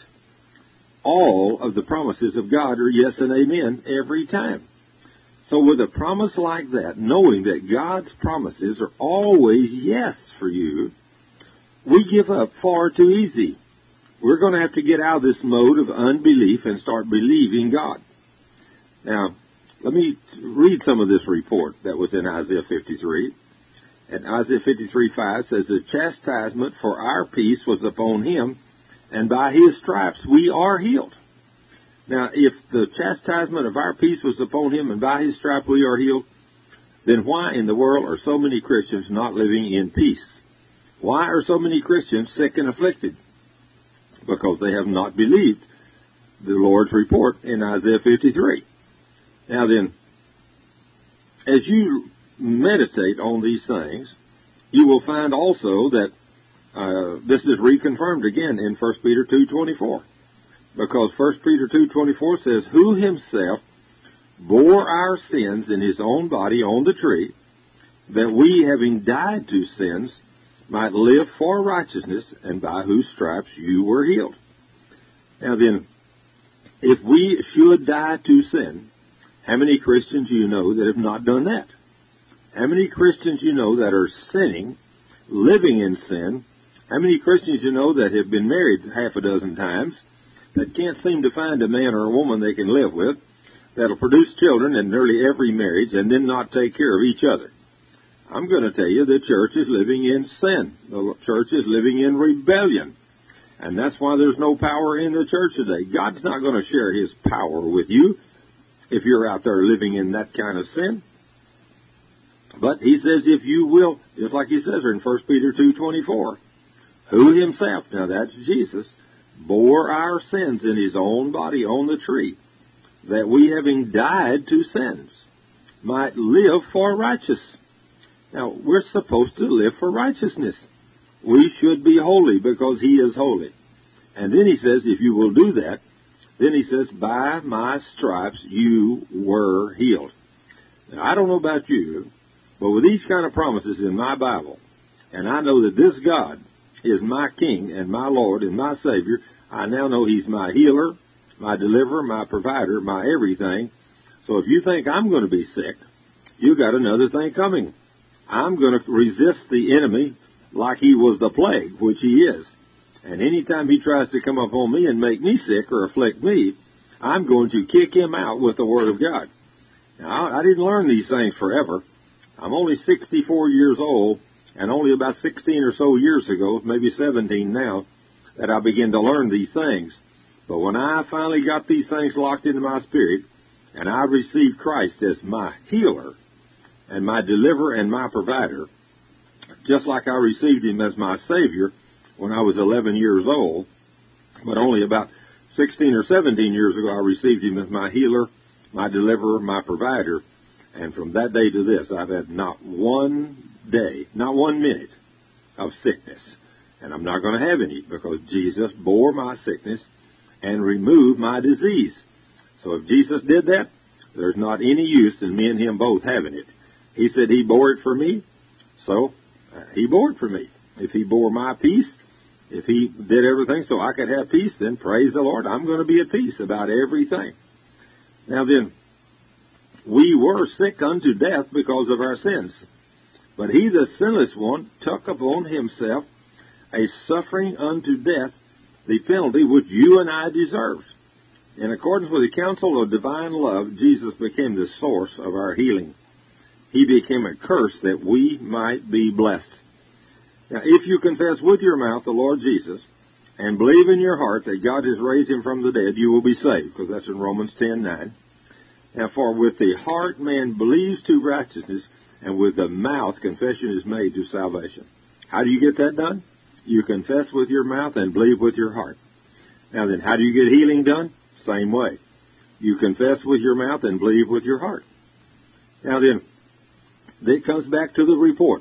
all of the promises of God are yes and amen every time. So with a promise like that, knowing that God's promises are always yes for you, we give up far too easy. We're going to have to get out of this mode of unbelief and start believing God. Now, let me read some of this report that was in Isaiah fifty-three. And Isaiah fifty-three five says, the chastisement for our peace was upon him, and by his stripes we are healed. Now, if the chastisement of our peace was upon him, and by his stripes we are healed, then why in the world are so many Christians not living in peace? Why are so many Christians sick and afflicted? Because they have not believed the Lord's report in Isaiah fifty-three. Now then, as you meditate on these things, you will find also that uh, this is reconfirmed again in First Peter two twenty-four. Because First Peter two twenty-four says, who himself bore our sins in his own body on the tree, that we, having died to sins, might live for righteousness, and by whose stripes you were healed. Now then, if we should die to sin, how many Christians you know that have not done that? How many Christians you know that are sinning, living in sin? How many Christians you know that have been married half a dozen times, that can't seem to find a man or a woman they can live with, that'll produce children in nearly every marriage and then not take care of each other? I'm going to tell you the church is living in sin. The church is living in rebellion. And that's why there's no power in the church today. God's not going to share his power with you if you're out there living in that kind of sin. But he says if you will, just like he says in First Peter two twenty-four, who himself, now that's Jesus, bore our sins in his own body on the tree, that we, having died to sins, might live for righteousness. Now, we're supposed to live for righteousness. We should be holy because he is holy. And then he says, if you will do that, then he says, by my stripes you were healed. Now, I don't know about you, but with these kind of promises in my Bible, and I know that this God is my King and my Lord and my Savior, I now know he's my healer, my deliverer, my provider, my everything. So if you think I'm going to be sick, you got another thing coming. I'm going to resist the enemy like he was the plague, which he is. And anytime he tries to come up on me and make me sick or afflict me, I'm going to kick him out with the Word of God. Now, I didn't learn these things forever. I'm only sixty-four years old, and only about sixteen or so years ago, maybe seventeen now, that I began to learn these things. But when I finally got these things locked into my spirit, and I received Christ as my healer, and my deliverer and my provider, just like I received him as my Savior when I was eleven years old, but only about sixteen or seventeen years ago I received him as my healer, my deliverer, my provider. And from that day to this, I've had not one day, not one minute of sickness. And I'm not going to have any because Jesus bore my sickness and removed my disease. So if Jesus did that, there's not any use in me and him both having it. He said he bore it for me, so uh, he bore it for me. If he bore my peace, if he did everything so I could have peace, then praise the Lord, I'm going to be at peace about everything. Now then, we were sick unto death because of our sins. But he, the sinless one, took upon himself a suffering unto death, the penalty which you and I deserved. In accordance with the counsel of divine love, Jesus became the source of our healing. He became a curse that we might be blessed. Now, if you confess with your mouth the Lord Jesus and believe in your heart that God has raised him from the dead, you will be saved, because that's in Romans ten nine. Now, for with the heart man believes to righteousness, and with the mouth confession is made to salvation. How do you get that done? You confess with your mouth and believe with your heart. Now then, how do you get healing done? Same way. You confess with your mouth and believe with your heart. Now then, it comes back to the report.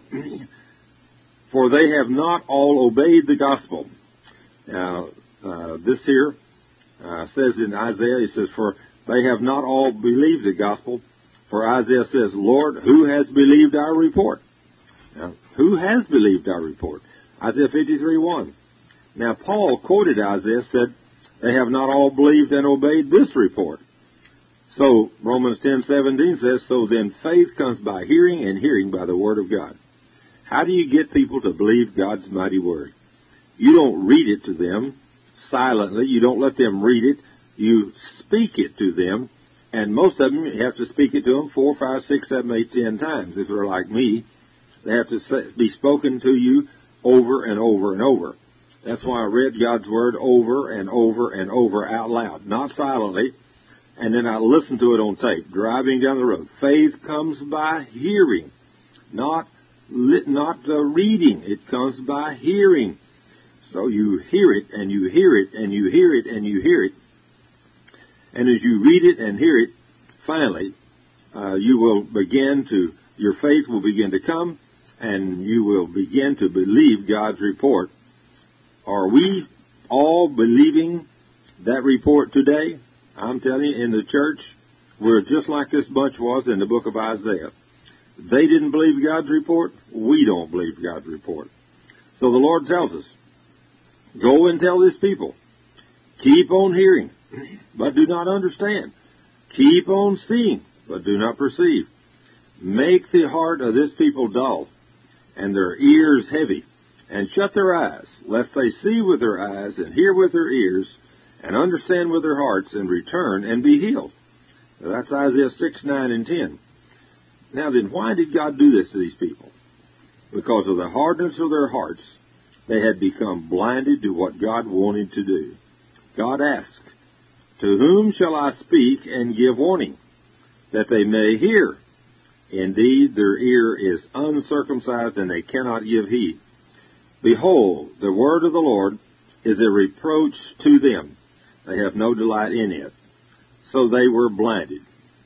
For they have not all obeyed the gospel. Now, uh, this here uh, says in Isaiah, it says, for they have not all believed the gospel. For Isaiah says, Lord, who has believed our report? Now, who has believed our report? Isaiah fifty-three one. Now, Paul quoted Isaiah, said, they have not all believed and obeyed this report. So, Romans ten seventeen says, so then faith comes by hearing, and hearing by the word of God. How do you get people to believe God's mighty word? You don't read it to them silently. You don't let them read it. You speak it to them. And most of them, you have to speak it to them four, five, six, seven, eight, ten times. If they're like me, they have to be spoken to you over and over and over. That's why I read God's Word over and over and over out loud, not silently. And then I listen to it on tape, driving down the road. Faith comes by hearing, not not uh, reading. It comes by hearing. So you hear it, and you hear it, and you hear it, and you hear it. And as you read it and hear it, finally, uh, you will begin to, your faith will begin to come, and you will begin to believe God's report. Are we all believing that report today? I'm telling you, in the church, we're just like this bunch was in the book of Isaiah. They didn't believe God's report. We don't believe God's report. So the Lord tells us, go and tell this people, keep on hearing, but do not understand. Keep on seeing, but do not perceive. Make the heart of this people dull, and their ears heavy, and shut their eyes, lest they see with their eyes, and hear with their ears, and understand with their hearts, and return, and be healed. That's Isaiah six, nine, and ten. Now then, why did God do this to these people? Because of the hardness of their hearts, they had become blinded to what God wanted to do. God asked, to whom shall I speak and give warning, that they may hear? Indeed, their ear is uncircumcised, and they cannot give heed. Behold, the word of the Lord is a reproach to them. They have no delight in it. So they were blinded.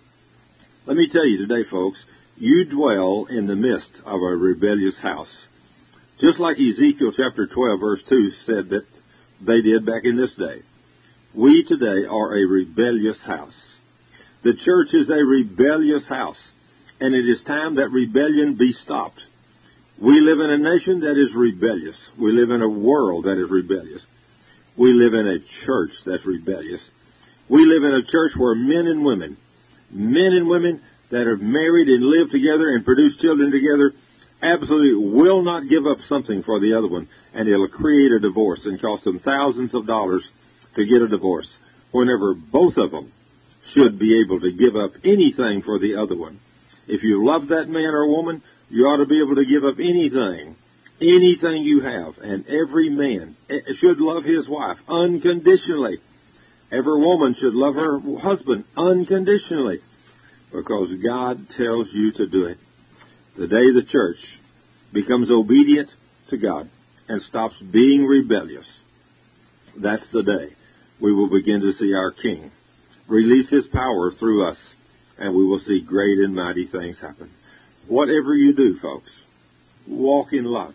Let me tell you today, folks, you dwell in the midst of a rebellious house. Just like Ezekiel chapter twelve, verse two said that they did back in this day. We today are a rebellious house. The church is a rebellious house, and it is time that rebellion be stopped. We live in a nation that is rebellious. We live in a world that is rebellious. We live in a church that's rebellious. We live in a church where men and women, men and women that are married and live together and produce children together, absolutely will not give up something for the other one, and it'll create a divorce and cost them thousands of dollars to get a divorce, whenever both of them should be able to give up anything for the other one. If you love that man or woman, you ought to be able to give up anything, anything you have. And every man should love his wife unconditionally. Every woman should love her husband unconditionally, because God tells you to do it. The day the church becomes obedient to God and stops being rebellious, that's the day we will begin to see our King release His power through us, and we will see great and mighty things happen. Whatever you do, folks, walk in love.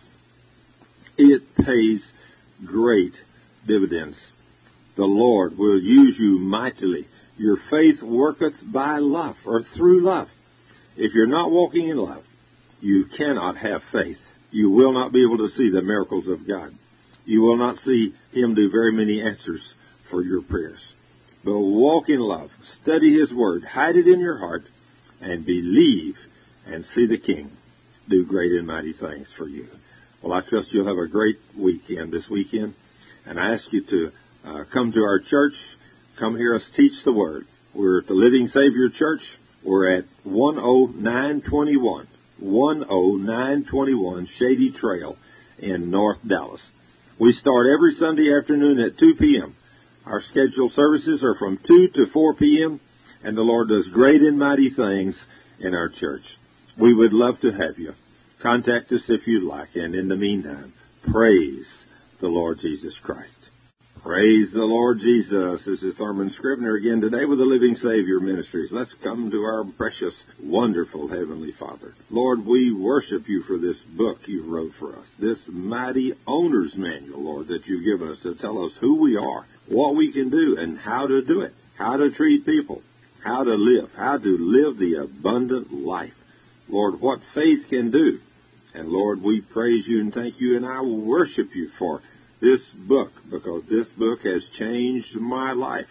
It pays great dividends. The Lord will use you mightily. Your faith worketh by love, or through love. If you're not walking in love, you cannot have faith. You will not be able to see the miracles of God. You will not see Him do very many answers for your prayers. But walk in love. Study His Word. Hide it in your heart, and believe and see the King do great and mighty things for you. Well, I trust you'll have a great weekend this weekend. And I ask you to uh, come to our church. Come hear us teach the Word. We're at the Living Savior Church. We're at one oh nine twenty-one. one oh nine twenty-one Shady Trail in North Dallas. We start every Sunday afternoon at two p.m. Our scheduled services are from two to four p.m., and the Lord does great and mighty things in our church. We would love to have you. Contact us if you'd like, and in the meantime, praise the Lord Jesus Christ. Praise the Lord Jesus. This is Thurman Scrivener again today with the Living Savior Ministries. Let's come to our precious, wonderful Heavenly Father. Lord, we worship you for this book you wrote for us, this mighty owner's manual, Lord, that you've given us to tell us who we are, what we can do, and how to do it, how to treat people, how to live, how to live the abundant life. Lord, what faith can do. And Lord, we praise you and thank you, and I worship you for this book, because this book has changed my life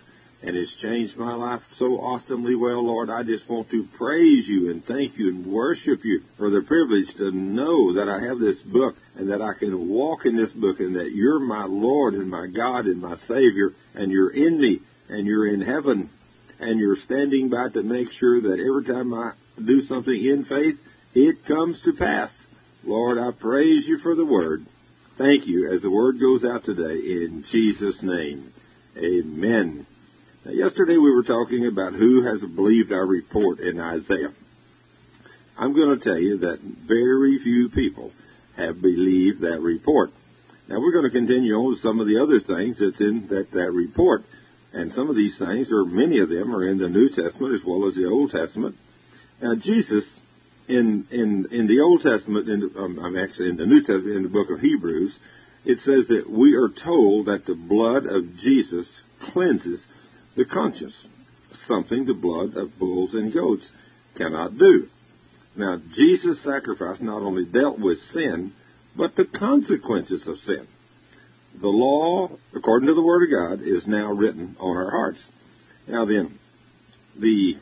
and it's changed my life so awesomely well, Lord. I just want to praise you and thank you and worship you for the privilege to know that I have this book and that I can walk in this book and that you're my Lord and my God and my Savior, and you're in me and you're in heaven and you're standing by to make sure that every time I do something in faith, it comes to pass. Lord, I praise you for the word. Thank you as the word goes out today in Jesus' name. Amen. Now, yesterday we were talking about who has believed our report in Isaiah. I'm going to tell you that very few people have believed that report. Now, we're going to continue on with some of the other things that's in that, that report. And some of these things, or many of them, are in the New Testament as well as the Old Testament. Now, Jesus, in in, in the Old Testament, in, um, I'm actually in the New Testament, in the book of Hebrews, it says that we are told that the blood of Jesus cleanses the conscience, something the blood of bulls and goats cannot do. Now, Jesus' sacrifice not only dealt with sin, but the consequences of sin. The law, according to the Word of God, is now written on our hearts. Now then, the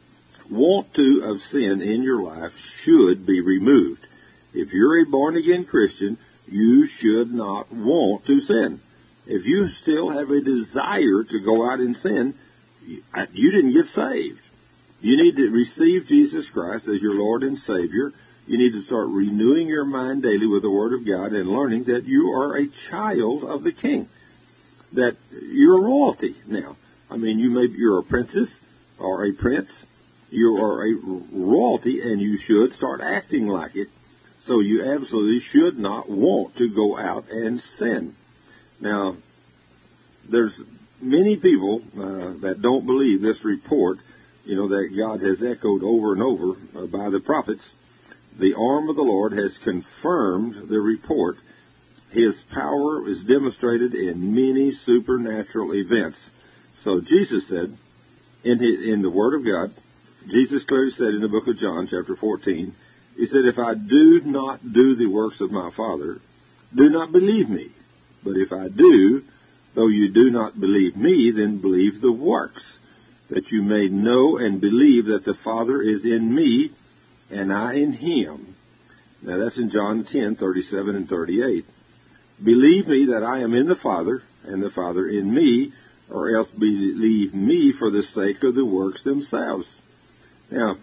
want to of sin in your life should be removed. If you're a born-again Christian, you should not want to sin. If you still have a desire to go out and sin, you didn't get saved. You need to receive Jesus Christ as your Lord and Savior. You need to start renewing your mind daily with the Word of God and learning that you are a child of the King, that you're royalty now. I mean, you may you're a princess or a prince. You are a royalty, and you should start acting like it. So you absolutely should not want to go out and sin. Now, there's many people uh, that don't believe this report, you know, that God has echoed over and over uh, by the prophets. The arm of the Lord has confirmed the report. His power is demonstrated in many supernatural events. So Jesus said, in, his, in the Word of God, Jesus clearly said in the book of John, chapter fourteen, he said, if I do not do the works of my Father, do not believe me. But if I do, though you do not believe me, then believe the works, that you may know and believe that the Father is in me, and I in him. Now that's in John ten, thirty-seven and thirty-eight. Believe me that I am in the Father, and the Father in me, or else believe me for the sake of the works themselves. Now,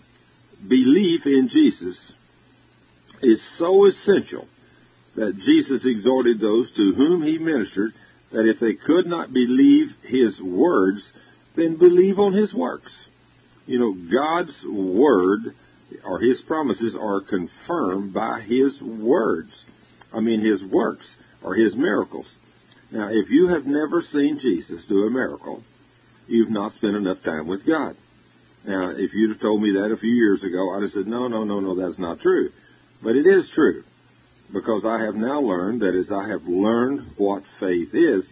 belief in Jesus is so essential that Jesus exhorted those to whom he ministered that if they could not believe his words, then believe on his works. You know, God's word or his promises are confirmed by his words. I mean, his works or his miracles. Now, if you have never seen Jesus do a miracle, you've not spent enough time with God. Now, if you'd have told me that a few years ago, I'd have said, no, no, no, no, that's not true. But it is true, because I have now learned that as I have learned what faith is,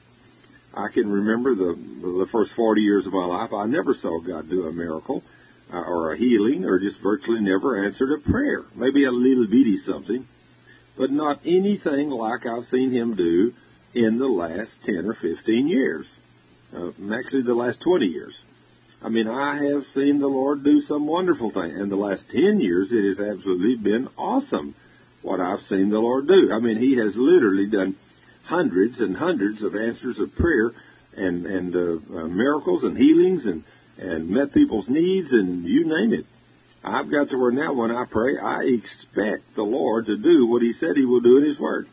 I can remember the the first forty years of my life, I never saw God do a miracle uh, or a healing, or just virtually never answered a prayer. Maybe a little bitty something, but not anything like I've seen him do in the last ten or fifteen years, uh, actually the last twenty years. I mean, I have seen the Lord do some wonderful things. In the last ten years, it has absolutely been awesome what I've seen the Lord do. I mean, he has literally done hundreds and hundreds of answers of prayer and, and uh, uh, miracles and healings and, and met people's needs, and you name it. I've got to where now when I pray, I expect the Lord to do what he said he will do in his word.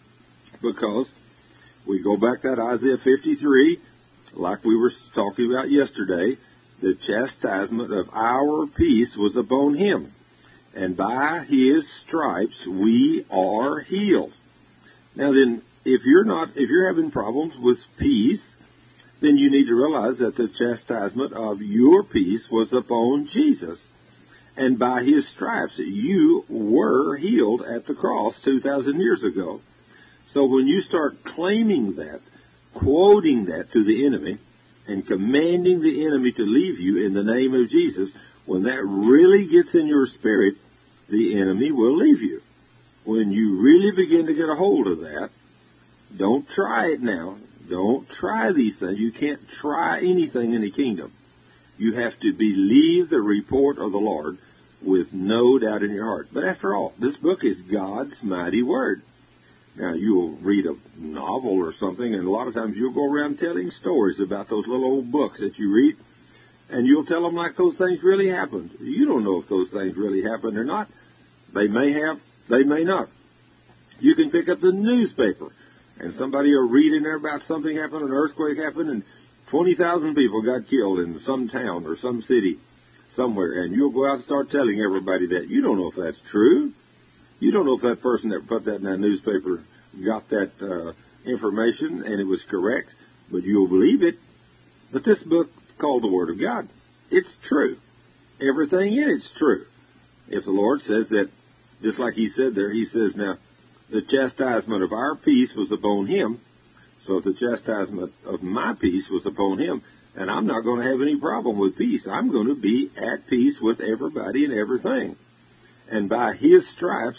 Because we go back to that Isaiah fifty-three, like we were talking about yesterday, the chastisement of our peace was upon him, and by his stripes we are healed. Now then, if you're not, if you're having problems with peace, then you need to realize that the chastisement of your peace was upon Jesus, and by his stripes you were healed at the cross two thousand years ago. So when you start claiming that, quoting that to the enemy, and commanding the enemy to leave you in the name of Jesus, when that really gets in your spirit, the enemy will leave you. When you really begin to get a hold of that, don't try it now. Don't try these things. You can't try anything in the kingdom. You have to believe the report of the Lord with no doubt in your heart. But after all, this book is God's mighty word. Now, you'll read a novel or something, and a lot of times you'll go around telling stories about those little old books that you read, and you'll tell them like those things really happened. You don't know if those things really happened or not. They may have, they may not. You can pick up the newspaper, and somebody will read in there about something happened, an earthquake happened, and twenty thousand people got killed in some town or some city somewhere, and you'll go out and start telling everybody that. You don't know if that's true. You don't know if that person that put that in that newspaper got that uh, information and it was correct, but you'll believe it. But this book called the Word of God, it's true. Everything in it's true. If the Lord says that, just like He said there, He says, now, the chastisement of our peace was upon Him. So if the chastisement of my peace was upon Him, and I'm not going to have any problem with peace. I'm going to be at peace with everybody and everything. And by His stripes,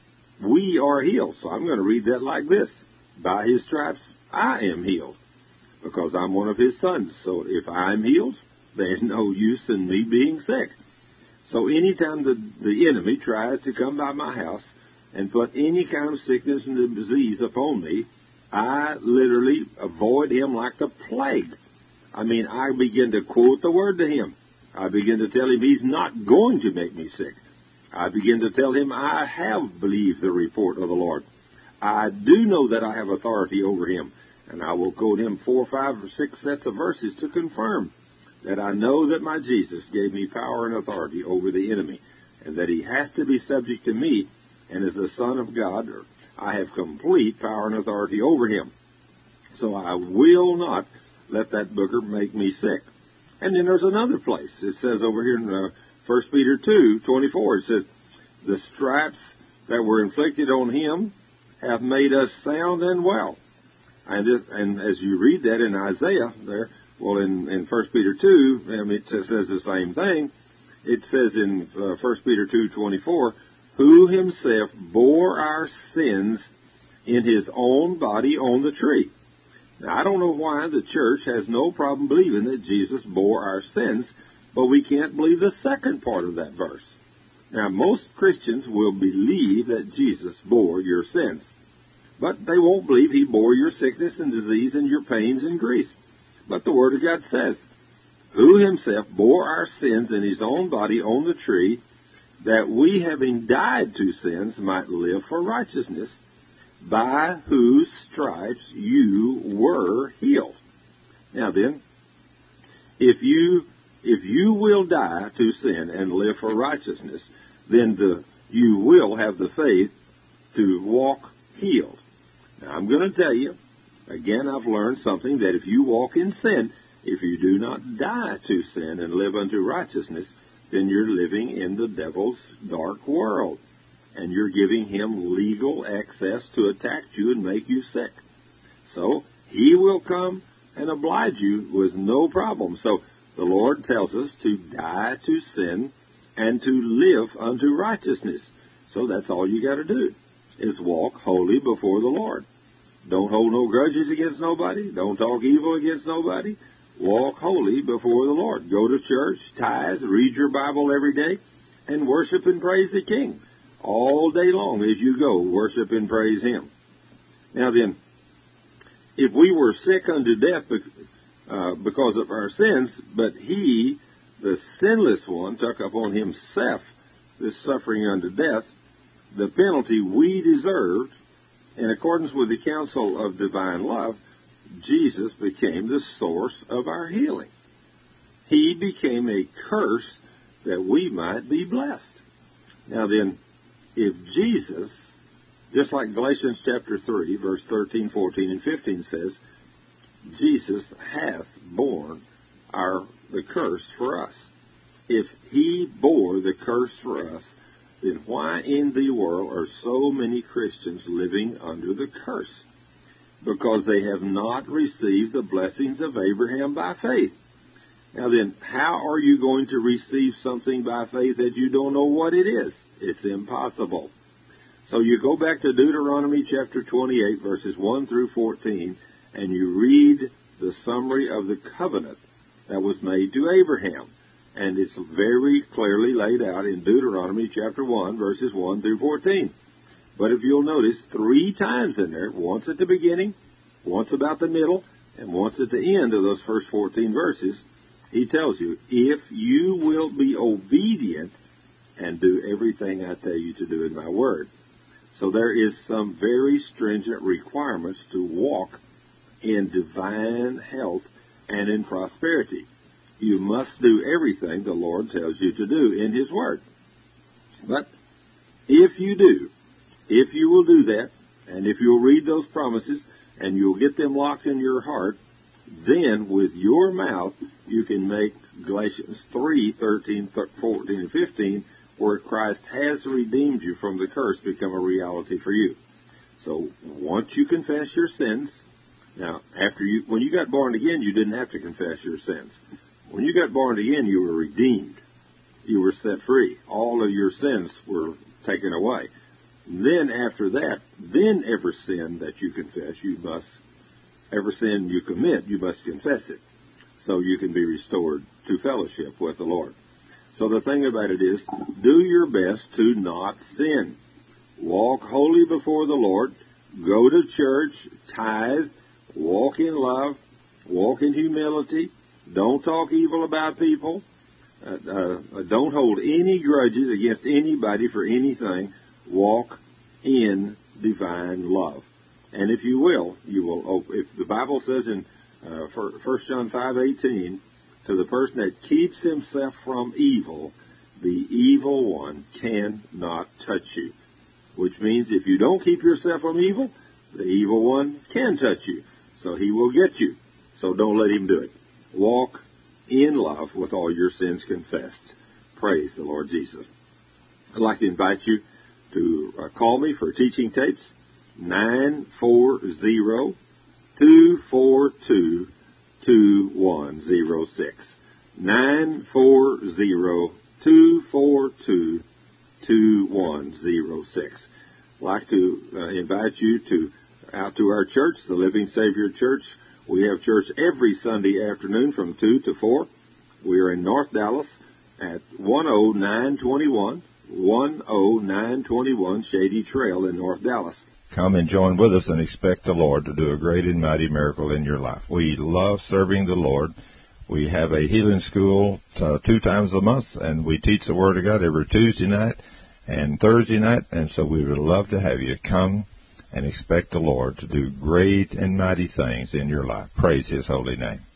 we are healed. So I'm going to read that like this. By His stripes, I am healed, because I'm one of His sons. So if I'm healed, there's no use in me being sick. So anytime the, the enemy tries to come by my house and put any kind of sickness and disease upon me, I literally avoid him like the plague. I mean, I begin to quote the word to him. I begin to tell him he's not going to make me sick. I begin to tell him I have believed the report of the Lord. I do know that I have authority over him. And I will quote him four, five, or six sets of verses to confirm that I know that my Jesus gave me power and authority over the enemy, and that he has to be subject to me, and as the Son of God, I have complete power and authority over him. So I will not let that booger make me sick. And then there's another place. It says over here in uh, First Peter two twenty-four, it says, the stripes that were inflicted on him have made us sound and well. And, this, and as you read that in Isaiah there, well, in, in First Peter two, I mean, it says the same thing. It says in uh, First Peter two twenty-four, who himself bore our sins in his own body on the tree. Now, I don't know why the church has no problem believing that Jesus bore our sins, but we can't believe the second part of that verse. Now, most Christians will believe that Jesus bore your sins, but they won't believe he bore your sickness and disease and your pains and griefs. But the Word of God says, who himself bore our sins in his own body on the tree, that we, having died to sins, might live for righteousness, by whose stripes you were healed. Now then, if you if you will die to sin and live for righteousness, then the you will have the faith to walk healed. Now I'm going to tell you, again, I've learned something, that if you walk in sin, if you do not die to sin and live unto righteousness, then you're living in the devil's dark world. And you're giving him legal access to attack you and make you sick. So he will come and oblige you with no problem. So the Lord tells us to die to sin and to live unto righteousness. So that's all you got to do, is walk holy before the Lord. Don't hold no grudges against nobody. Don't talk evil against nobody. Walk holy before the Lord. Go to church, tithe, read your Bible every day, and worship and praise the King. All day long as you go, worship and praise him. Now then, if we were sick unto death uh, because of our sins, but he, the sinless one, took upon himself this suffering unto death, the penalty we deserved, in accordance with the counsel of divine love, Jesus became the source of our healing. He became a curse that we might be blessed. Now then, if Jesus, just like Galatians chapter three, verse thirteen, fourteen, and fifteen says, Jesus hath borne our the curse for us. If he bore the curse for us, then why in the world are so many Christians living under the curse? Because they have not received the blessings of Abraham by faith. Now then, how are you going to receive something by faith that you don't know what it is? It's impossible. So you go back to Deuteronomy chapter twenty-eight, verses one through fourteen, and you read the summary of the covenant that was made to Abraham. And it's very clearly laid out in Deuteronomy chapter one, verses one through fourteen. But if you'll notice, three times in there, once at the beginning, once about the middle, and once at the end of those first fourteen verses, he tells you, if you will be obedient and do everything I tell you to do in my word. So there is some very stringent requirements to walk in divine health and in prosperity. You must do everything the Lord tells you to do in his word. But if you do, if you will do that, and if you'll read those promises, and you'll get them locked in your heart, then with your mouth you can make Galatians three, thirteen, fourteen, and fifteen, where Christ has redeemed you from the curse, become a reality for you. So once you confess your sins, now after you, when you got born again, you didn't have to confess your sins. When you got born again, you were redeemed. You were set free. All of your sins were taken away. Then after that, then every sin that you confess, you must, every sin you commit, you must confess it, so you can be restored to fellowship with the Lord. So the thing about it is, do your best to not sin. Walk holy before the Lord. Go to church, tithe, walk in love, walk in humility. Don't talk evil about people. Uh, uh, don't hold any grudges against anybody for anything. Walk in divine love. And if you will, you will. If the Bible says in uh, First John five eighteen, to the person that keeps himself from evil, the evil one cannot touch you. Which means if you don't keep yourself from evil, the evil one can touch you. So he will get you. So don't let him do it. Walk in love with all your sins confessed. Praise the Lord Jesus. I'd like to invite you to uh, call me for teaching tapes, nine four zero, two four two, two one zero six. nine four zero, two four two, two one zero six. I'd like to uh, invite you to out to our church, the Living Savior Church. We have church every Sunday afternoon from two to four. We are in North Dallas at one oh nine twenty-one, one oh nine twenty-one Shady Trail in North Dallas. Come and join with us and expect the Lord to do a great and mighty miracle in your life. We love serving the Lord. We have a healing school uh, two times a month, and we teach the Word of God every Tuesday night and Thursday night, and so we would love to have you come and expect the Lord to do great and mighty things in your life. Praise His holy name.